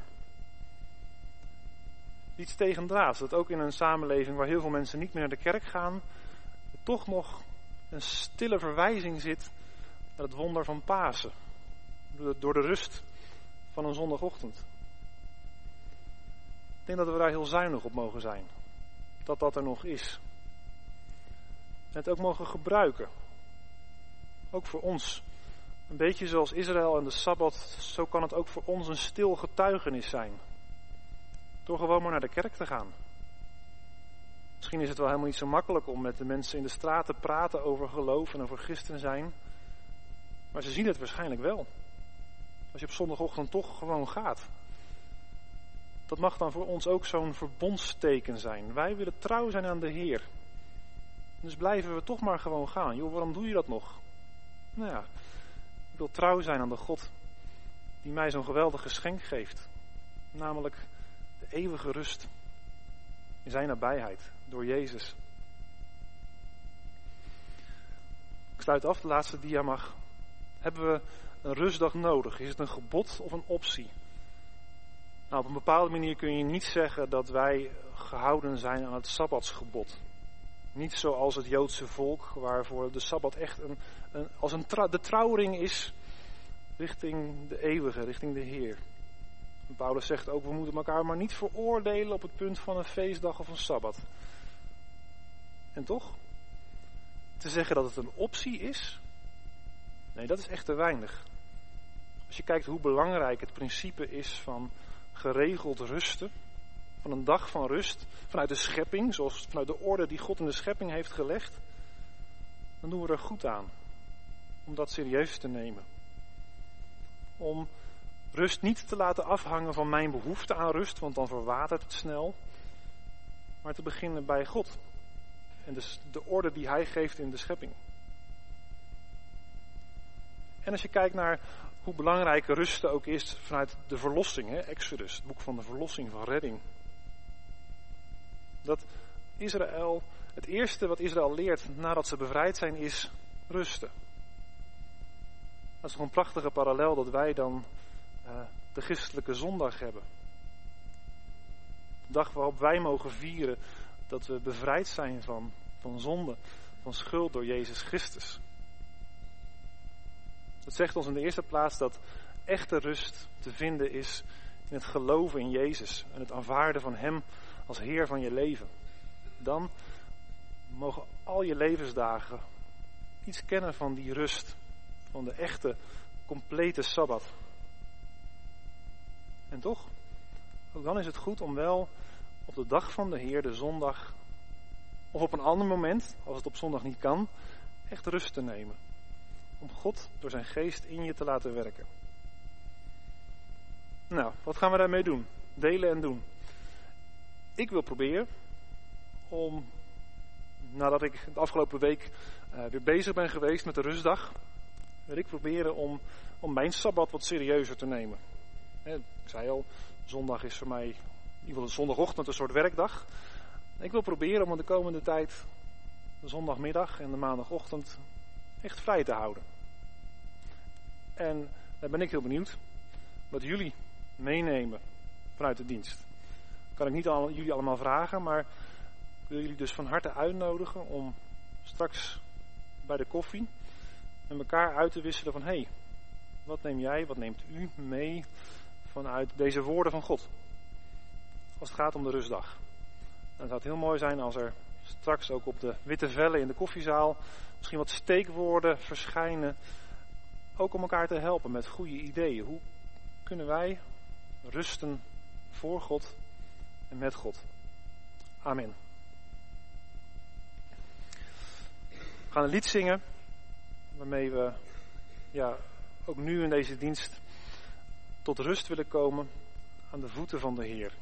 Speaker 2: Iets tegendraads, dat ook in een samenleving waar heel veel mensen niet meer naar de kerk gaan, er toch nog een stille verwijzing zit naar het wonder van Pasen. Door de rust van een zondagochtend. Ik denk dat we daar heel zuinig op mogen zijn. Dat dat er nog is. En het ook mogen gebruiken. Ook voor ons. Een beetje zoals Israël en de Sabbat, zo kan het ook voor ons een stil getuigenis zijn. Door gewoon maar naar de kerk te gaan. Misschien is het wel helemaal niet zo makkelijk om met de mensen in de straat te praten over geloof en over christen zijn. Maar ze zien het waarschijnlijk wel. Als je op zondagochtend toch gewoon gaat. Dat mag dan voor ons ook zo'n verbondsteken zijn. Wij willen trouw zijn aan de Heer. Dus blijven we toch maar gewoon gaan. Joh, waarom doe je dat nog? Nou ja, ik wil trouw zijn aan de God die mij zo'n geweldig geschenk geeft. Namelijk de eeuwige rust in zijn nabijheid door Jezus. Ik sluit af, de laatste dia mag. Hebben we een rustdag nodig? Is het een gebod of een optie? Nou, op een bepaalde manier kun je niet zeggen dat wij gehouden zijn aan het Sabbatsgebod. Niet zoals het Joodse volk, waarvoor de Sabbat echt een, een, als een tra- de trouwring is richting de eeuwige, richting de Heer. En Paulus zegt ook, we moeten elkaar maar niet veroordelen op het punt van een feestdag of een Sabbat. En toch? Te zeggen dat het een optie is? Nee, dat is echt te weinig. Als je kijkt hoe belangrijk het principe is van geregeld rusten, van een dag van rust, vanuit de schepping, zoals vanuit de orde die God in de schepping heeft gelegd, dan doen we er goed aan om dat serieus te nemen. Om rust niet te laten afhangen van mijn behoefte aan rust, want dan verwatert het snel, maar te beginnen bij God en dus de orde die Hij geeft in de schepping. En als je kijkt naar hoe belangrijk rusten ook is vanuit de verlossing, hè, Exodus, het boek van de verlossing, van redding. Dat Israël, het eerste wat Israël leert nadat ze bevrijd zijn, is rusten. Dat is toch een prachtige parallel dat wij dan uh, de christelijke zondag hebben. De dag waarop wij mogen vieren dat we bevrijd zijn van, van zonde, van schuld door Jezus Christus. Dat zegt ons in de eerste plaats dat echte rust te vinden is in het geloven in Jezus en het aanvaarden van Hem als Heer van je leven. Dan mogen al je levensdagen iets kennen van die rust, van de echte, complete Sabbat. En toch, ook dan is het goed om wel op de dag van de Heer, de zondag, of op een ander moment, als het op zondag niet kan, echt rust te nemen. Om God door zijn geest in je te laten werken. Nou, wat gaan we daarmee doen? Delen en doen. Ik wil proberen om, nadat ik de afgelopen week uh, weer bezig ben geweest met de rustdag, wil ik proberen om, om mijn Sabbat wat serieuzer te nemen. He, ik zei al, zondag is voor mij, in ieder geval de zondagochtend, een soort werkdag. Ik wil proberen om de komende tijd, de zondagmiddag en de maandagochtend, echt vrij te houden. En daar ben ik heel benieuwd wat jullie meenemen vanuit de dienst. Kan ik niet al, jullie allemaal vragen, maar ik wil jullie dus van harte uitnodigen om straks bij de koffie met elkaar uit te wisselen van, hé, hey, wat neem jij, wat neemt u mee vanuit deze woorden van God? Als het gaat om de rustdag. Dan zou het heel mooi zijn als er straks ook op de witte vellen in de koffiezaal misschien wat steekwoorden verschijnen. Ook om elkaar te helpen met goede ideeën. Hoe kunnen wij rusten voor God en met God? Amen. We gaan een lied zingen waarmee we ja, ook nu in deze dienst tot rust willen komen aan de voeten van de Heer.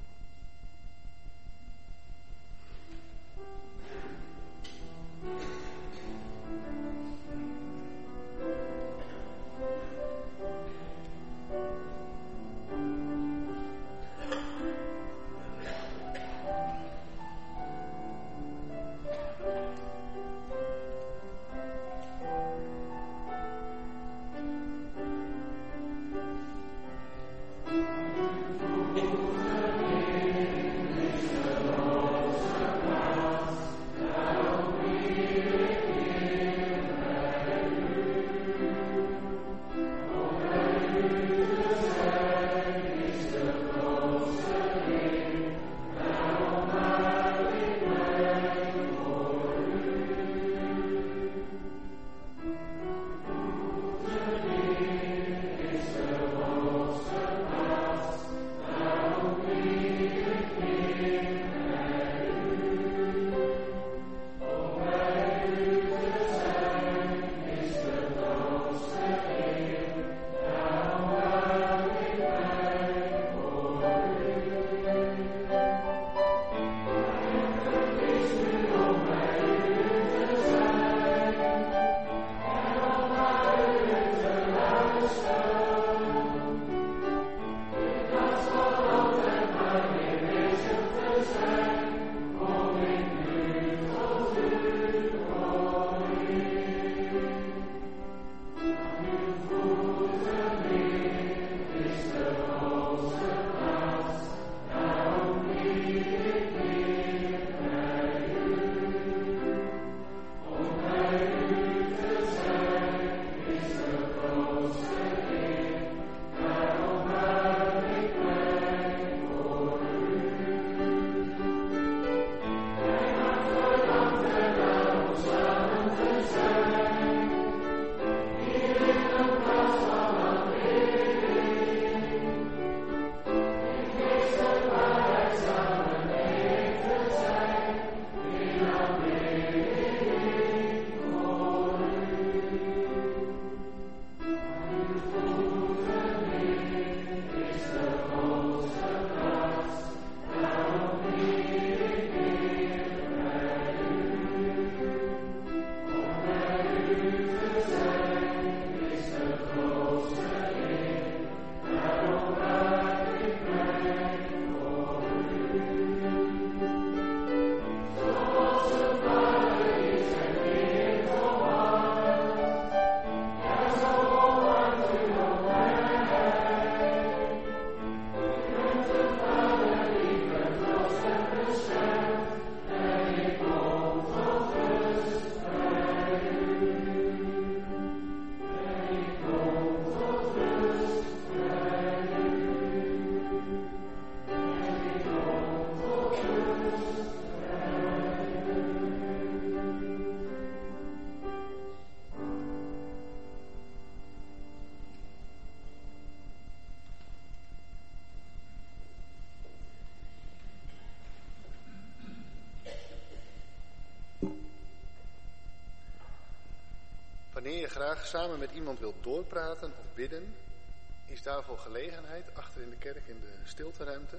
Speaker 1: Wanneer je graag samen met iemand wilt doorpraten of bidden, is daarvoor gelegenheid achter in de kerk in de stilteruimte.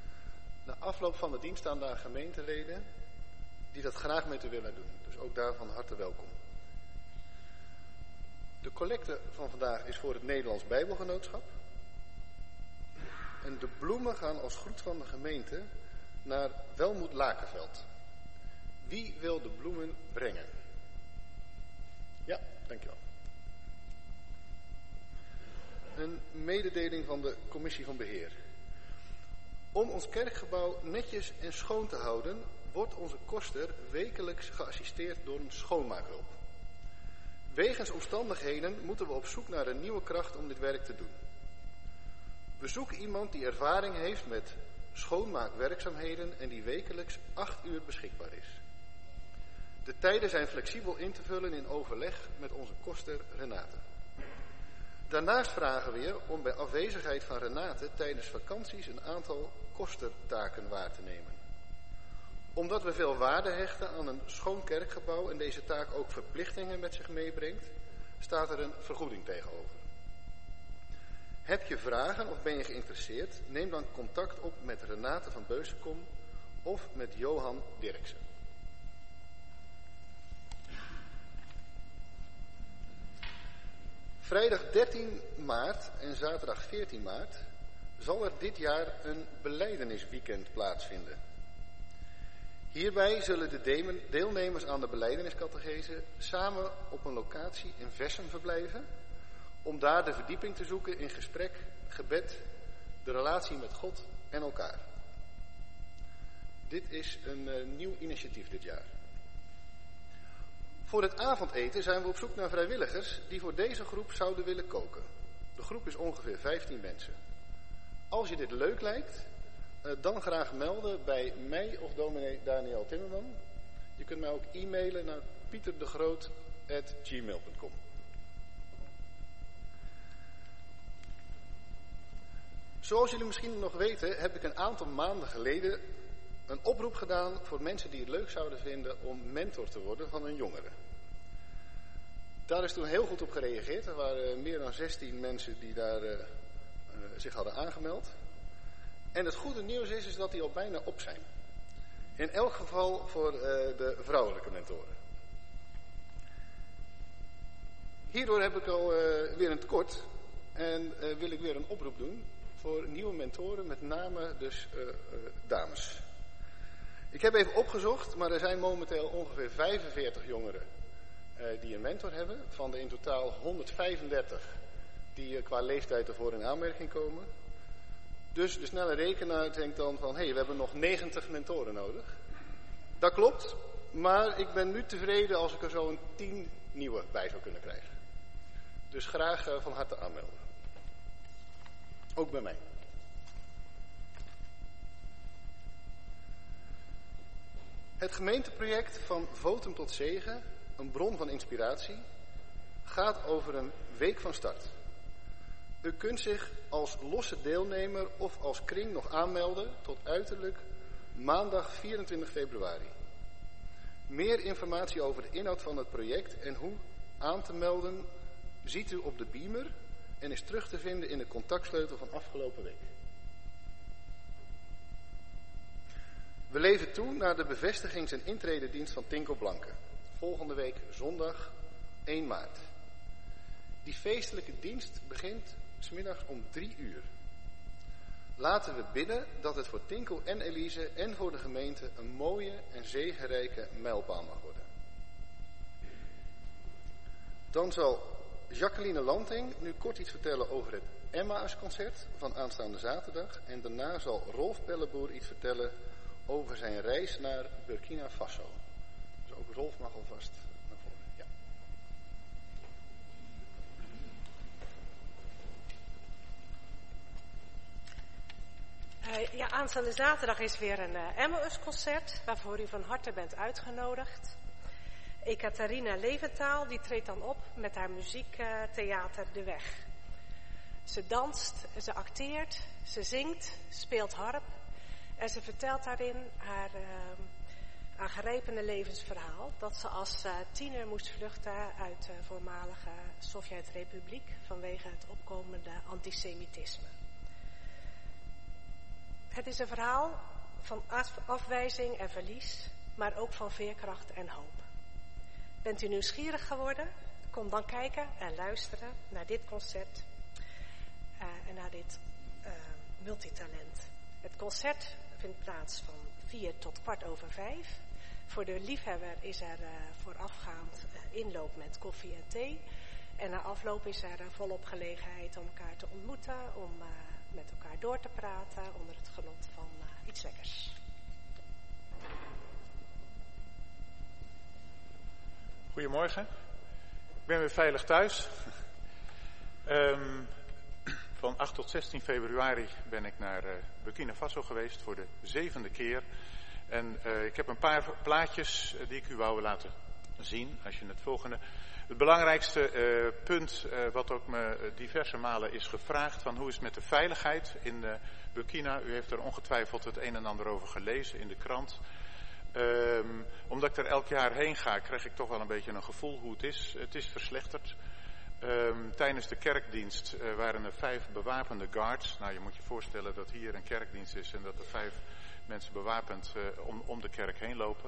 Speaker 1: Na afloop van de dienst staan daar gemeenteleden die dat graag met u willen doen. Dus ook daar van harte welkom. De collecte van vandaag is voor het Nederlands Bijbelgenootschap. En de bloemen gaan als groet van de gemeente naar Welmoed Lakenveld. Wie wil de bloemen brengen? Ja, dankjewel. Een mededeling van de Commissie van Beheer. Om ons kerkgebouw netjes en schoon te houden, wordt onze koster wekelijks geassisteerd door een schoonmaakhulp. Wegens omstandigheden moeten we op zoek naar een nieuwe kracht om dit werk te doen. We zoeken iemand die ervaring heeft met schoonmaakwerkzaamheden en die wekelijks acht uur beschikbaar is. De tijden zijn flexibel in te vullen in overleg met onze koster Renate. Daarnaast vragen we je om bij afwezigheid van Renate tijdens vakanties een aantal kostertaken waar te nemen. Omdat we veel waarde hechten aan een schoon kerkgebouw en deze taak ook verplichtingen met zich meebrengt, staat er een vergoeding tegenover. Heb je vragen of ben je geïnteresseerd, neem dan contact op met Renate van Beusekom of met Johan Dirksen. Vrijdag dertien maart en zaterdag veertien maart zal er dit jaar een belijdenisweekend plaatsvinden. Hierbij zullen de deelnemers aan de belijdeniscategese samen op een locatie in Vessem verblijven, om daar de verdieping te zoeken in gesprek, gebed, de relatie met God en elkaar. Dit is een uh, nieuw initiatief dit jaar. Voor het avondeten zijn we op zoek naar vrijwilligers die voor deze groep zouden willen koken. De groep is ongeveer vijftien mensen. Als je dit leuk lijkt, dan graag melden bij mij of dominee Daniel Timmerman. Je kunt mij ook e-mailen naar pieterdegroot at gmail punt com. Zoals jullie misschien nog weten, heb ik een aantal maanden geleden een oproep gedaan voor mensen die het leuk zouden vinden om mentor te worden van een jongere. Daar is toen heel goed op gereageerd. Er waren meer dan zestien mensen die daar uh, uh, zich hadden aangemeld. En het goede nieuws is, is dat die al bijna op zijn. In elk geval voor uh, de vrouwelijke mentoren. Hierdoor heb ik al uh, weer een tekort en uh, wil ik weer een oproep doen voor nieuwe mentoren, met name dus uh, uh, dames. Ik heb even opgezocht, maar er zijn momenteel ongeveer vijfenveertig jongeren uh, die een mentor hebben. Van de in totaal honderdvijfendertig die uh, qua leeftijd ervoor in aanmerking komen. Dus de snelle rekenaar denkt dan van, hé, hey, we hebben nog negentig mentoren nodig. Dat klopt, maar ik ben nu tevreden als ik er zo een tien nieuwe bij zou kunnen krijgen. Dus graag uh, van harte aanmelden. Ook bij mij. Het gemeenteproject Van Votum tot Zegen, een bron van inspiratie, gaat over een week van start. U kunt zich als losse deelnemer of als kring nog aanmelden tot uiterlijk maandag vierentwintig februari. Meer informatie over de inhoud van het project en hoe aan te melden ziet u op de beamer en is terug te vinden in de contactsleutel van afgelopen week. We leven toe naar de bevestigings- en intrededienst van Tinko Blanke. Volgende week zondag één maart. Die feestelijke dienst begint 's middags om drie uur. Laten we bidden dat het voor Tinko en Elise en voor de gemeente een mooie en zegenrijke mijlpaal mag worden. Dan zal Jacqueline Lanting nu kort iets vertellen over het Emmausconcert van aanstaande zaterdag. En daarna zal Rolf Pelleboer iets vertellen over zijn reis naar Burkina Faso. Dus ook Rolf mag alvast naar voren. Ja.
Speaker 4: Uh, ja, aanstaande zaterdag is weer een uh, Emmausconcert, waarvoor u van harte bent uitgenodigd. Ekaterina Leventaal, die treedt dan op met haar muziektheater uh, De Weg. Ze danst, ze acteert, ze zingt, speelt harp en ze vertelt daarin haar uh, aangrijpende levensverhaal, dat ze als uh, tiener moest vluchten uit de voormalige Sovjet-Republiek vanwege het opkomende antisemitisme. Het is een verhaal van afwijzing en verlies, maar ook van veerkracht en hoop. Bent u nieuwsgierig geworden? kom dan kijken en luisteren naar dit concert uh, en naar dit uh, multitalent. Het concert vindt plaats van vier tot kwart over vijf. Voor de liefhebber is er uh, voorafgaand uh, inloop met koffie en thee. En na afloop is er uh, volop gelegenheid om elkaar te ontmoeten, om uh, met elkaar door te praten onder het genot van uh, iets lekkers.
Speaker 5: Goedemorgen, ik ben weer veilig thuis. Um, van acht tot zestien februari ben ik naar uh, Burkina Faso geweest voor de zevende keer. En uh, ik heb een paar plaatjes uh, die ik u wou laten zien als je het volgende. Het belangrijkste uh, punt uh, wat ook me diverse malen is gevraagd van hoe is het met de veiligheid in uh, Burkina. U heeft er ongetwijfeld het een en ander over gelezen in de krant. Um, omdat ik er elk jaar heen ga, krijg ik toch wel een beetje een gevoel hoe het is. Het is verslechterd. Um, tijdens de kerkdienst uh, waren er vijf bewapende guards. Nou, je moet je voorstellen dat hier een kerkdienst is en dat er vijf mensen bewapend uh, om, om de kerk heen lopen.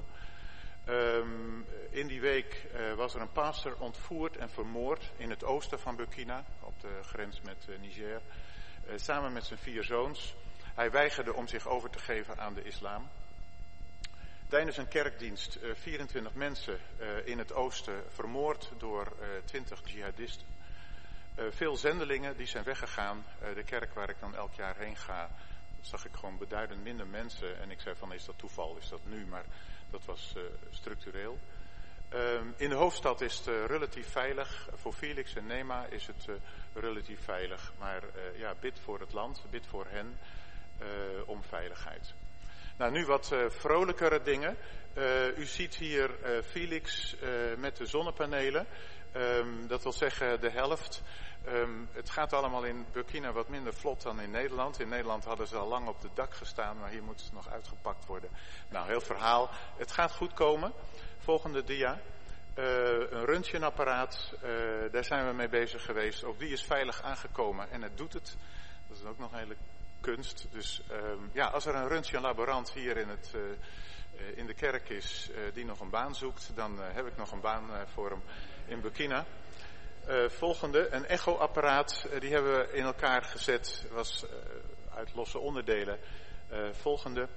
Speaker 5: Um, in die week uh, was er een pastor ontvoerd en vermoord in het oosten van Burkina, op de grens met uh, Niger, uh, samen met zijn vier zoons. Hij weigerde om zich over te geven aan de islam. Tijdens een kerkdienst uh, vierentwintig mensen uh, in het oosten vermoord door uh, twintig jihadisten. Uh, veel zendelingen die zijn weggegaan. Uh, de kerk waar ik dan elk jaar heen ga, zag ik gewoon beduidend minder mensen. En ik zei van, is dat toeval, is dat nu? Maar dat was uh, structureel. Uh, in de hoofdstad is het uh, relatief veilig. Voor Felix en Nema is het uh, relatief veilig. Maar uh, ja, bid voor het land, bid voor hen uh, om veiligheid. Nou, nu wat uh, vrolijkere dingen. Uh, u ziet hier uh, Felix uh, met de zonnepanelen. Um, dat wil zeggen de helft. Um, het gaat allemaal in Burkina wat minder vlot dan in Nederland. In Nederland hadden ze al lang op het dak gestaan, maar hier moet het nog uitgepakt worden. Nou, heel verhaal. Het gaat goed komen. Volgende dia. Uh, een röntgenapparaat, uh, daar zijn we mee bezig geweest. Ook die is veilig aangekomen en het doet het. Dat is ook nog een hele kunst. Dus um, ja, als er een röntgenlaborant hier in, het, uh, uh, in de kerk is uh, die nog een baan zoekt, dan uh, heb ik nog een baan uh, voor hem in Burkina. Uh, volgende, een echoapparaat, uh, die hebben we in elkaar gezet, was uh, uit losse onderdelen. Uh, volgende.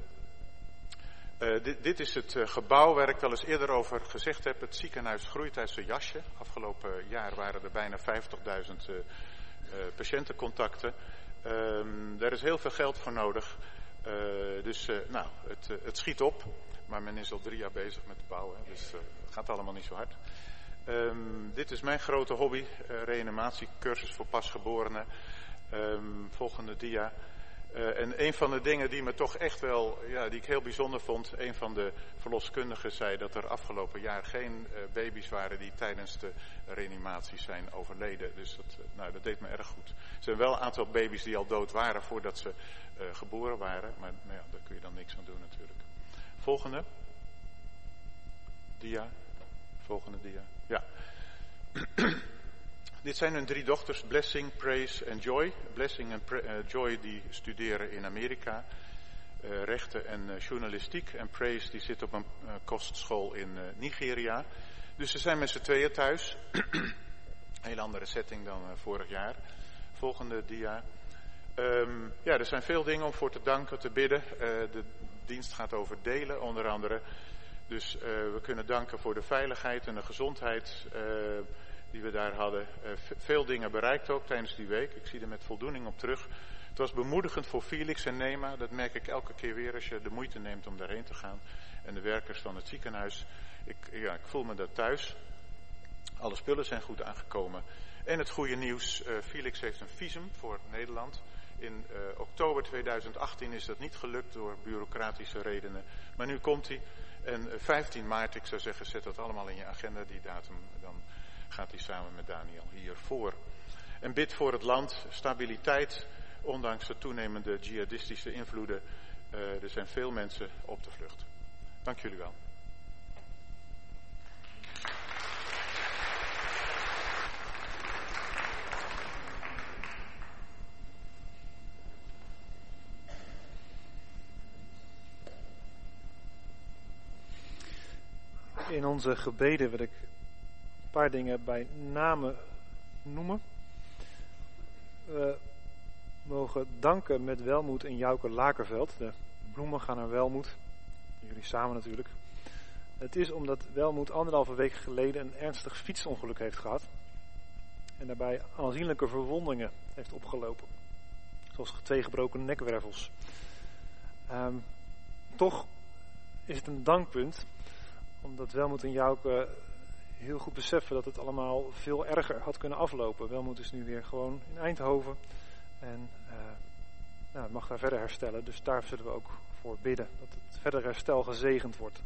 Speaker 5: Uh, dit, dit is het uh, gebouw waar ik wel eens eerder over gezegd heb. Het ziekenhuis groeit uit zijn jasje. Afgelopen jaar waren er bijna vijftigduizend uh, uh, patiëntencontacten. Um, daar is heel veel geld voor nodig. Uh, dus uh, nou, het, uh, het schiet op. Maar men is al drie jaar bezig met het bouwen. Dus uh, het gaat allemaal niet zo hard. Um, dit is mijn grote hobby. Uh, reanimatiecursus voor pasgeborenen. Um, volgende dia. Uh, en een van de dingen die me toch echt wel, ja, die ik heel bijzonder vond. Een van de verloskundigen zei dat er afgelopen jaar geen uh, baby's waren die tijdens de reanimatie zijn overleden. Dus dat, uh, nou, dat deed me erg goed. Er zijn wel een aantal baby's die al dood waren voordat ze uh, geboren waren. Maar nou ja, daar kun je dan niks aan doen natuurlijk. Volgende. Dia. Volgende dia. Ja. Dit zijn hun drie dochters, Blessing, Praise en Joy. Blessing en pra- uh, Joy die studeren in Amerika, uh, rechten en uh, journalistiek. En Praise die zit op een uh, kostschool in uh, Nigeria. Dus ze zijn met z'n tweeën thuis. Een heel andere setting dan uh, vorig jaar. Volgende dia. Um, ja, er zijn veel dingen om voor te danken, te bidden. Uh, de dienst gaat over delen, onder andere. Dus uh, we kunnen danken voor de veiligheid en de gezondheid uh, die we daar hadden. Uh, veel dingen bereikt ook tijdens die week. Ik zie er met voldoening op terug. Het was bemoedigend voor Felix en Nema. Dat merk ik elke keer weer als je de moeite neemt om daarheen te gaan. En de werkers van het ziekenhuis. Ik, ja, ik voel me daar thuis. Alle spullen zijn goed aangekomen. En het goede nieuws. Uh, Felix heeft een visum voor Nederland. In uh, oktober tweeduizend achttien is dat niet gelukt door bureaucratische redenen. Maar nu komt hij. En uh, vijftien maart, ik zou zeggen, zet dat allemaal in je agenda, die datum. Dan gaat hij samen met Daniel hiervoor. En bid voor het land, stabiliteit, ondanks de toenemende jihadistische invloeden. Uh, er zijn veel mensen op de vlucht. Dank jullie wel.
Speaker 2: In onze gebeden wil ik een paar dingen bij namen noemen. We mogen danken met Welmoed en Jouke Lakerveld. De bloemen gaan naar Welmoed. Jullie samen natuurlijk. Het is omdat Welmoed anderhalve week geleden een ernstig fietsongeluk heeft gehad. En daarbij aanzienlijke verwondingen heeft opgelopen. Zoals twee gebroken nekwervels. Um, toch is het een dankpunt. Omdat Welmoed en Jouke heel goed beseffen dat het allemaal veel erger had kunnen aflopen. Welmoed is nu weer gewoon in Eindhoven. En uh, nou, het mag daar verder herstellen. Dus daar zullen we ook voor bidden. Dat het verdere herstel gezegend wordt.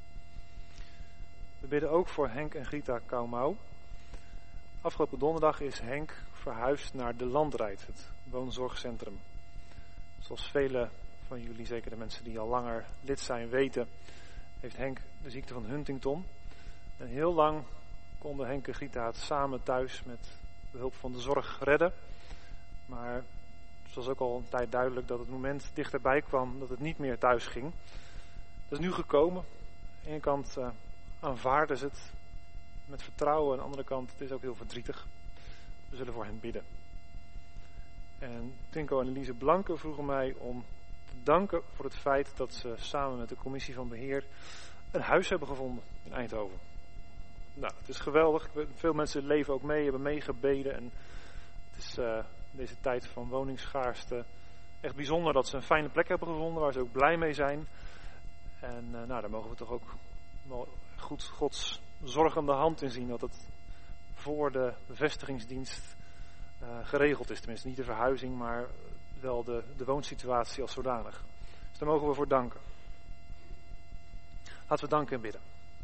Speaker 2: We bidden ook voor Henk en Grita Kaumau. Afgelopen donderdag is Henk verhuisd naar de Landrijd, het woonzorgcentrum. Zoals velen van jullie, zeker de mensen die al langer lid zijn, weten, heeft Henk de ziekte van Huntington. En heel lang konden Henk en Grita het samen thuis met behulp van de zorg redden. Maar het was ook al een tijd duidelijk dat het moment dichterbij kwam dat het niet meer thuis ging. Dat is nu gekomen. Aan de ene kant uh, aanvaarden ze het met vertrouwen. Aan de andere kant, het is ook heel verdrietig. We zullen voor hen bidden. En Tinko en Elise Blanke vroegen mij om te danken voor het feit dat ze samen met de commissie van beheer een huis hebben gevonden in Eindhoven. Nou, het is geweldig. Veel mensen leven ook mee, hebben meegebeden. En het is uh, deze tijd van woningsschaarste echt bijzonder dat ze een fijne plek hebben gevonden waar ze ook blij mee zijn. En uh, nou, daar mogen we toch ook wel goed Gods zorgende hand in zien dat het voor de bevestigingsdienst uh, geregeld is. Tenminste niet de verhuizing, maar wel de, de woonsituatie als zodanig. Dus daar mogen we voor danken. Laten we danken en bidden.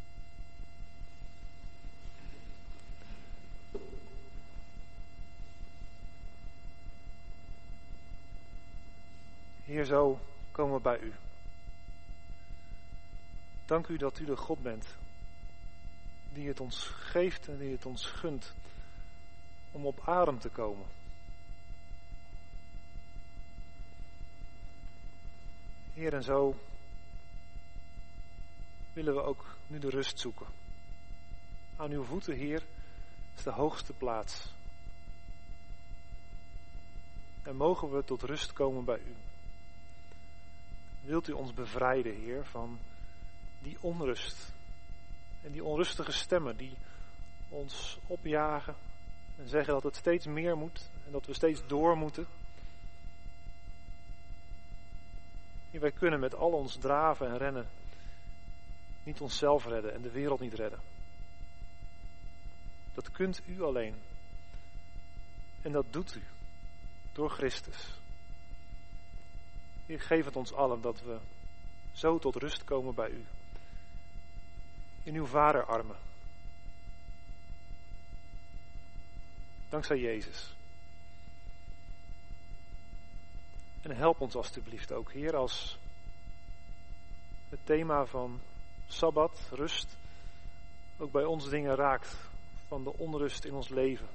Speaker 2: Heer, zo komen we bij u. Dank u dat u de God bent die het ons geeft en die het ons gunt om op adem te komen. Heer, en zo willen we ook nu de rust zoeken. Aan uw voeten, Heer, is de hoogste plaats. En mogen we tot rust komen bij u. Wilt u ons bevrijden, Heer, van die onrust en die onrustige stemmen die ons opjagen en zeggen dat het steeds meer moet en dat we steeds door moeten. Heer, wij kunnen met al ons draven en rennen niet onszelf redden en de wereld niet redden. Dat kunt u alleen. En dat doet u door Christus. Heer, geef het ons allen dat we zo tot rust komen bij u. In uw vaderarmen. Dankzij Jezus. En help ons alstublieft ook, Heer, als het thema van Sabbat, rust, ook bij ons dingen raakt van de onrust in ons leven.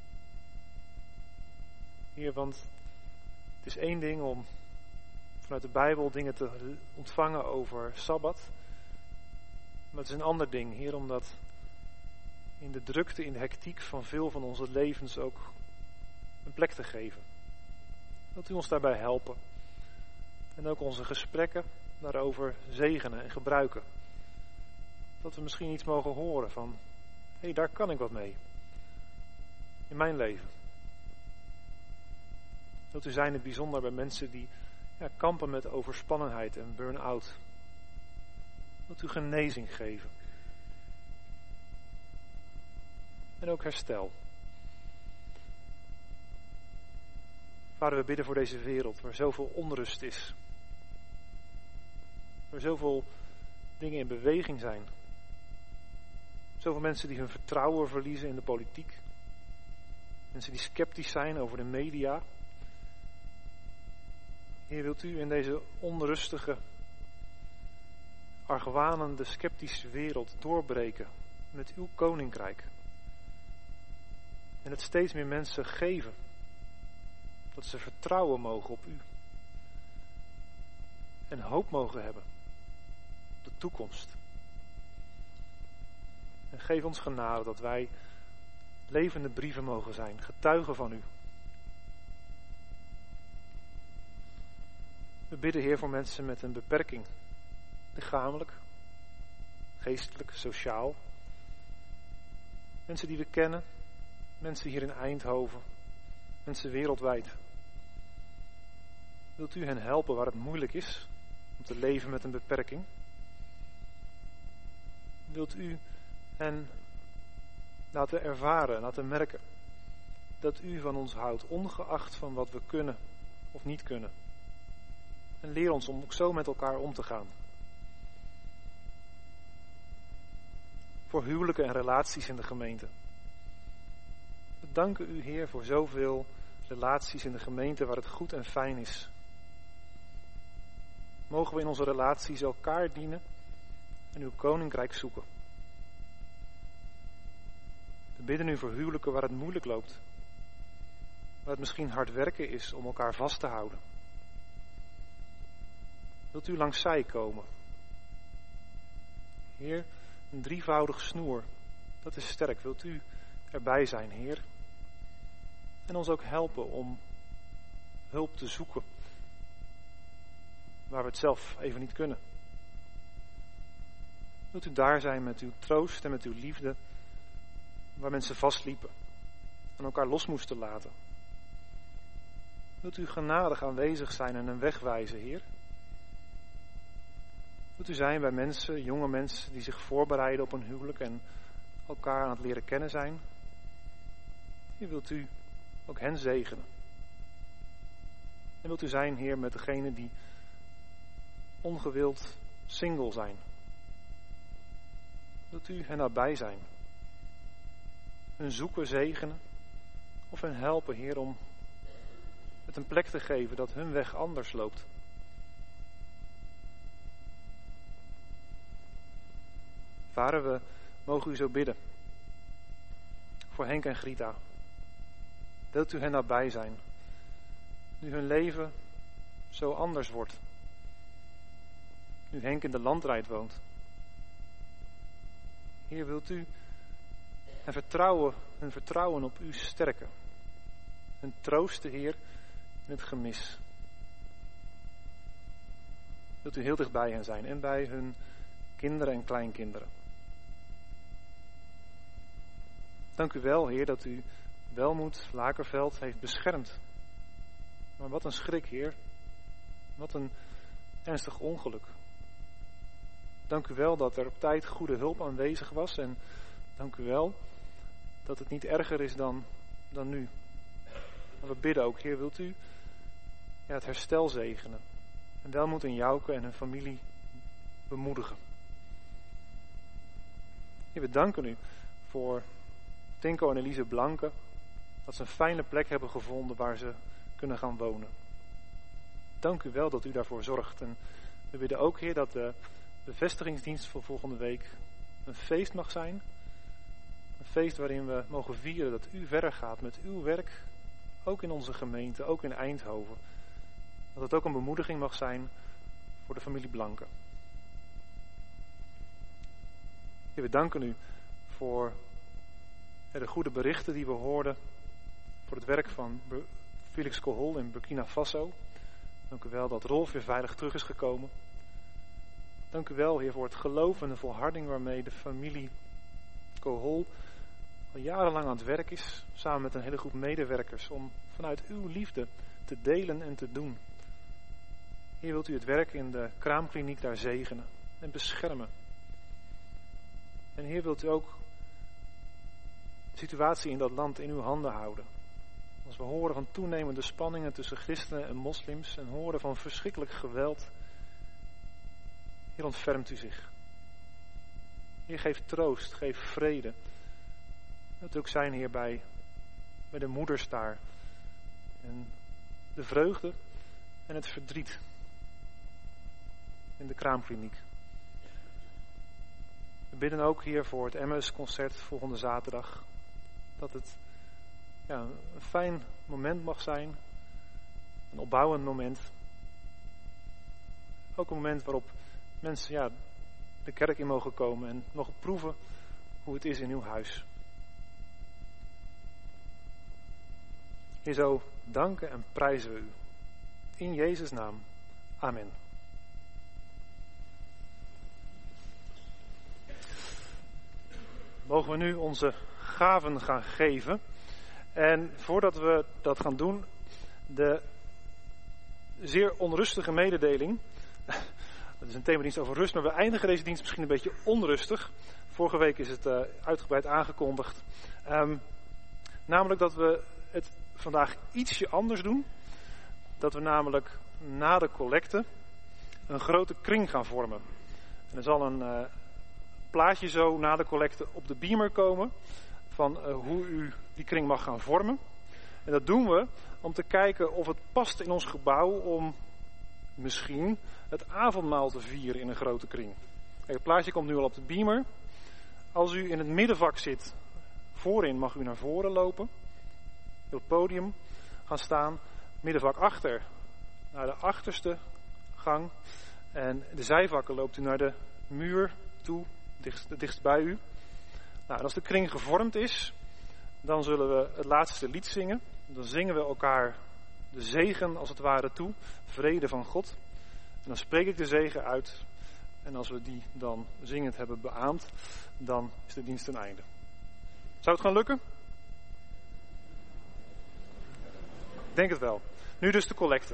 Speaker 2: Heer, want het is één ding om vanuit de Bijbel dingen te ontvangen over Sabbat. Maar het is een ander ding, Heer, om dat in de drukte, in de hectiek van veel van onze levens ook een plek te geven. Wilt u ons daarbij helpen. En ook onze gesprekken daarover zegenen en gebruiken. Dat we misschien iets mogen horen van, hé, hey, daar kan ik wat mee. In mijn leven. Wilt u zijn in het bijzonder bij mensen die ja, kampen met overspannenheid en burn-out. Wilt u genezing geven. En ook herstel. Vader, we bidden voor deze wereld waar zoveel onrust is. Waar zoveel dingen in beweging zijn. Zoveel mensen die hun vertrouwen verliezen in de politiek. Mensen die sceptisch zijn over de media. Heer, wilt u in deze onrustige, argwanende, sceptische wereld doorbreken met uw koninkrijk. En het steeds meer mensen geven. Dat ze vertrouwen mogen op u. En hoop mogen hebben op de toekomst. En geef ons genade dat wij levende brieven mogen zijn, getuigen van u. We bidden, Heer, voor mensen met een beperking, lichamelijk, geestelijk, sociaal. Mensen die we kennen, mensen hier in Eindhoven, mensen wereldwijd. Wilt u hen helpen waar het moeilijk is om te leven met een beperking? Wilt u hen laten ervaren, laten merken dat u van ons houdt, ongeacht van wat we kunnen of niet kunnen? En leer ons om ook zo met elkaar om te gaan. Voor huwelijken en relaties in de gemeente. We danken u, Heer, voor zoveel relaties in de gemeente waar het goed en fijn is. Mogen we in onze relaties elkaar dienen en uw koninkrijk zoeken. We bidden u voor huwelijken waar het moeilijk loopt. Waar het misschien hard werken is om elkaar vast te houden. Wilt u langs zij komen? Heer, een drievoudig snoer, dat is sterk. Wilt u erbij zijn, Heer? En ons ook helpen om hulp te zoeken waar we het zelf even niet kunnen. Wilt u daar zijn met uw troost en met uw liefde, waar mensen vastliepen en elkaar los moesten laten. Wilt u genadig aanwezig zijn en een weg wijzen, Heer? Wilt u zijn bij mensen, jonge mensen die zich voorbereiden op een huwelijk en elkaar aan het leren kennen zijn? Hier wilt u ook hen zegenen. En wilt u zijn, Heer, met degenen die ongewild single zijn? Wilt u hen nabij zijn? Hun zoeken zegenen? Of hen helpen, Heer, om het een plek te geven dat hun weg anders loopt? Vader, we mogen u zo bidden. Voor Henk en Grita. Wilt u hen nabij zijn? Nu hun leven zo anders wordt. Nu Henk in de landrijd woont. Heer, wilt u en vertrouwen, hun vertrouwen op u sterken. Hun troosten, Heer, in het gemis. Wilt u heel dicht bij hen zijn en bij hun kinderen en kleinkinderen. Dank u wel, Heer, dat u Welmoed Lakerveld heeft beschermd. Maar wat een schrik, Heer. Wat een ernstig ongeluk. Dank u wel dat er op tijd goede hulp aanwezig was. En dank u wel dat het niet erger is dan, dan nu. Maar we bidden ook, Heer, wilt u ja, het herstel zegenen. En Welmoed en Jouke en hun familie bemoedigen. Heer, we danken u voor Tinko en Elise Blanke. Dat ze een fijne plek hebben gevonden waar ze kunnen gaan wonen. Dank u wel dat u daarvoor zorgt. En we bidden ook, Heer, dat de bevestigingsdienst voor volgende week een feest mag zijn. Een feest waarin we mogen vieren dat u verder gaat met uw werk. Ook in onze gemeente, ook in Eindhoven. Dat het ook een bemoediging mag zijn voor de familie Blanke. Heer, we danken u voor de goede berichten die we hoorden voor het werk van Felix Kohol in Burkina Faso. Dank u wel dat Rolf weer veilig terug is gekomen. Dank u wel, Heer, voor het geloof en de volharding waarmee de familie Kohol al jarenlang aan het werk is, samen met een hele groep medewerkers, om vanuit uw liefde te delen en te doen. Heer, wilt u het werk in de kraamkliniek daar zegenen en beschermen. En Heer, wilt u ook de situatie in dat land in uw handen houden. Als we horen van toenemende spanningen tussen christenen en moslims en horen van verschrikkelijk geweld, Heer, ontfermt u zich. Heer, geef troost, geef vrede. Dat ook zijn, Heer, bij, bij de moeders daar. En de vreugde en het verdriet in de kraamkliniek. We bidden ook, Heer, voor het Emmausconcert volgende zaterdag. Dat het ja, een fijn moment mag zijn. Een opbouwend moment. Ook een moment waarop mensen ja, de kerk in mogen komen en mogen proeven hoe het is in uw huis. Heer, zo danken en prijzen we u. In Jezus' naam. Amen. Mogen we nu onze gaven gaan geven. En voordat we dat gaan doen, de zeer onrustige mededeling. Dat is een themadienst over rust, maar we eindigen deze dienst misschien een beetje onrustig. Vorige week is het uh, uitgebreid aangekondigd. Um, namelijk dat we het vandaag ietsje anders doen. Dat we namelijk na de collecte een grote kring gaan vormen. En er zal een uh, plaatje zo na de collecte op de beamer komen van uh, hoe u die kring mag gaan vormen. En dat doen we om te kijken of het past in ons gebouw om misschien het avondmaal te vieren in een grote kring. Kijk, het plaatje komt nu al op de beamer. Als u in het middenvak zit, voorin mag u naar voren lopen. Op het podium gaan staan. Middenvak achter, naar de achterste gang. En de zijvakken loopt u naar de muur toe, dichtst, dichtst bij u. Nou, en als de kring gevormd is, dan zullen we het laatste lied zingen. Dan zingen we elkaar de zegen als het ware toe, vrede van God. En dan spreek ik de zegen uit. En als we die dan zingend hebben beaamd, dan is de dienst ten einde. Zou het gaan lukken? Ik denk het wel. Nu dus de collecte.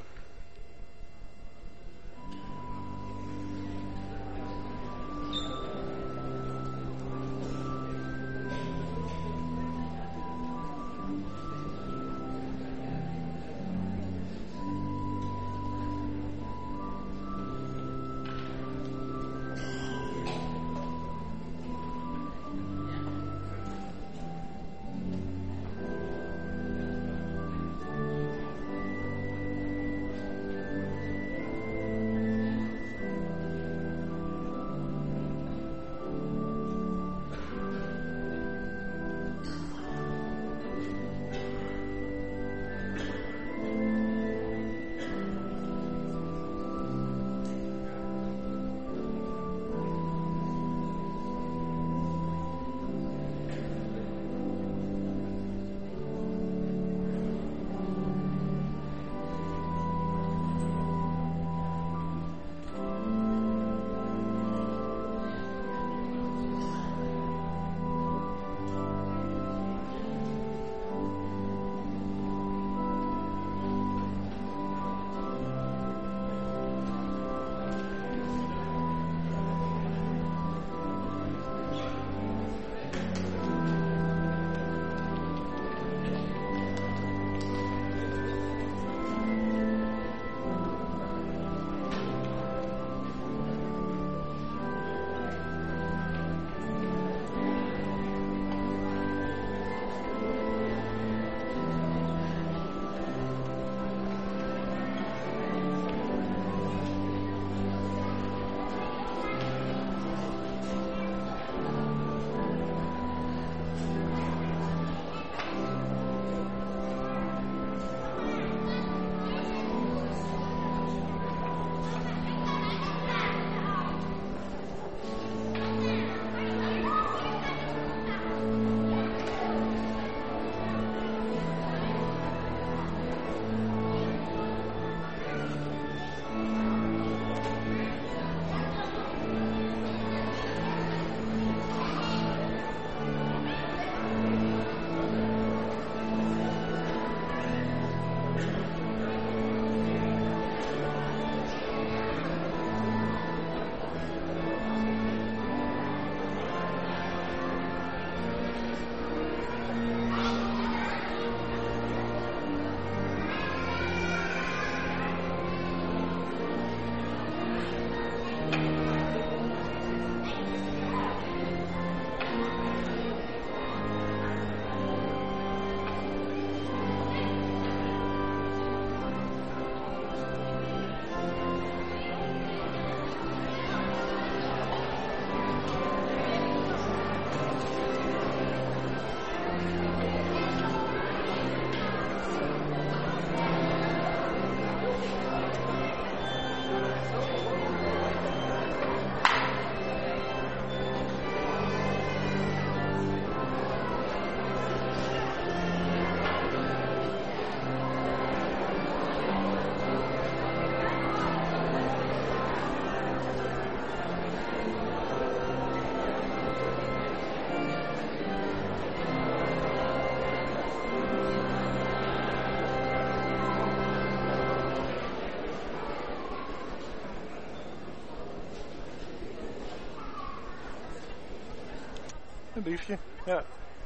Speaker 2: een briefje. Ja.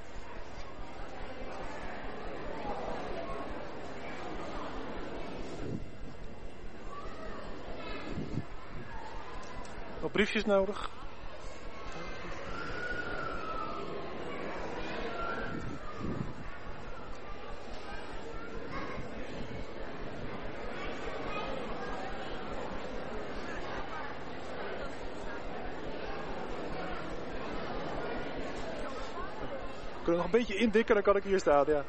Speaker 2: Nog briefjes nodig? Ik kan nog een beetje indikken, dan kan ik hier staan, ja.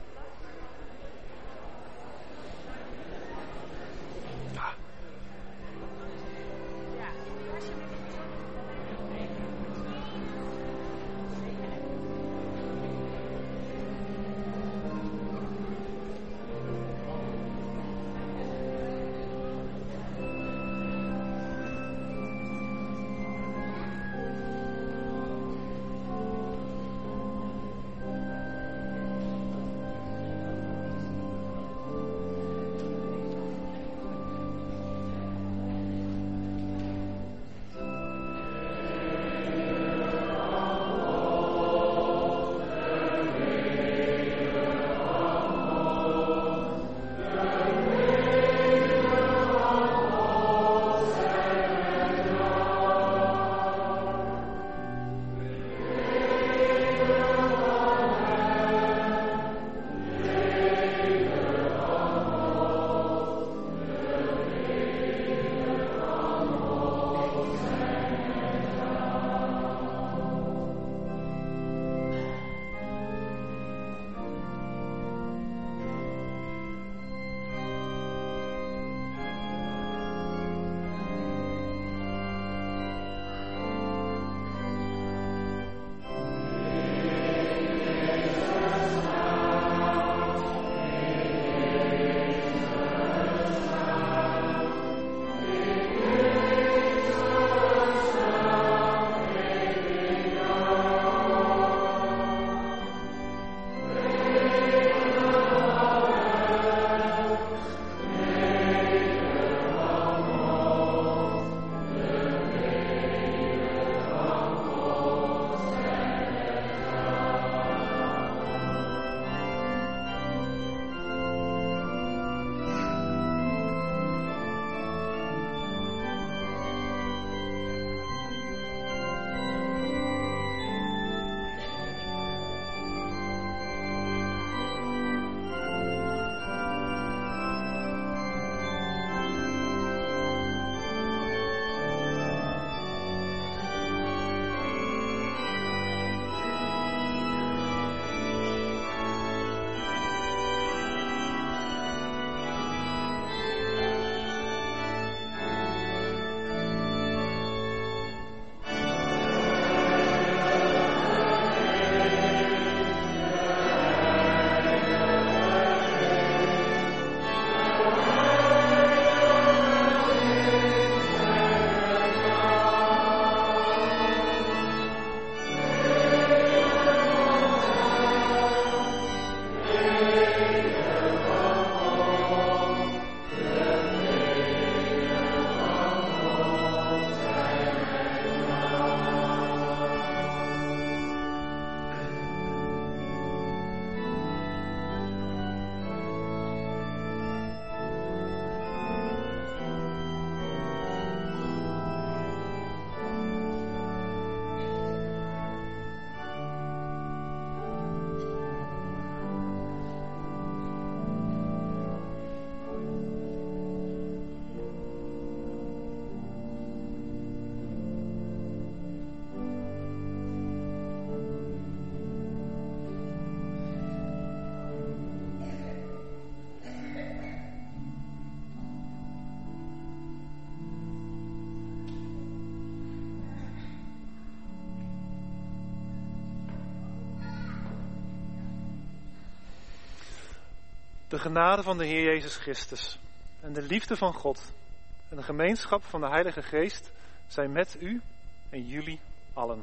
Speaker 2: De genade van de Heer Jezus Christus en de liefde van God en de gemeenschap van de Heilige Geest zijn met u en jullie allen.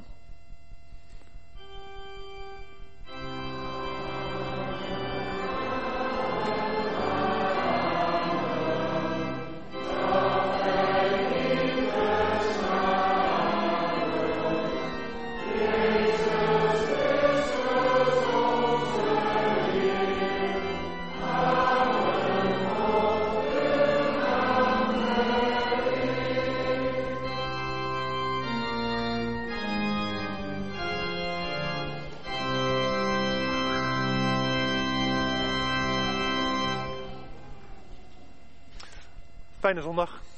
Speaker 6: Jezus
Speaker 2: Fijne zondag.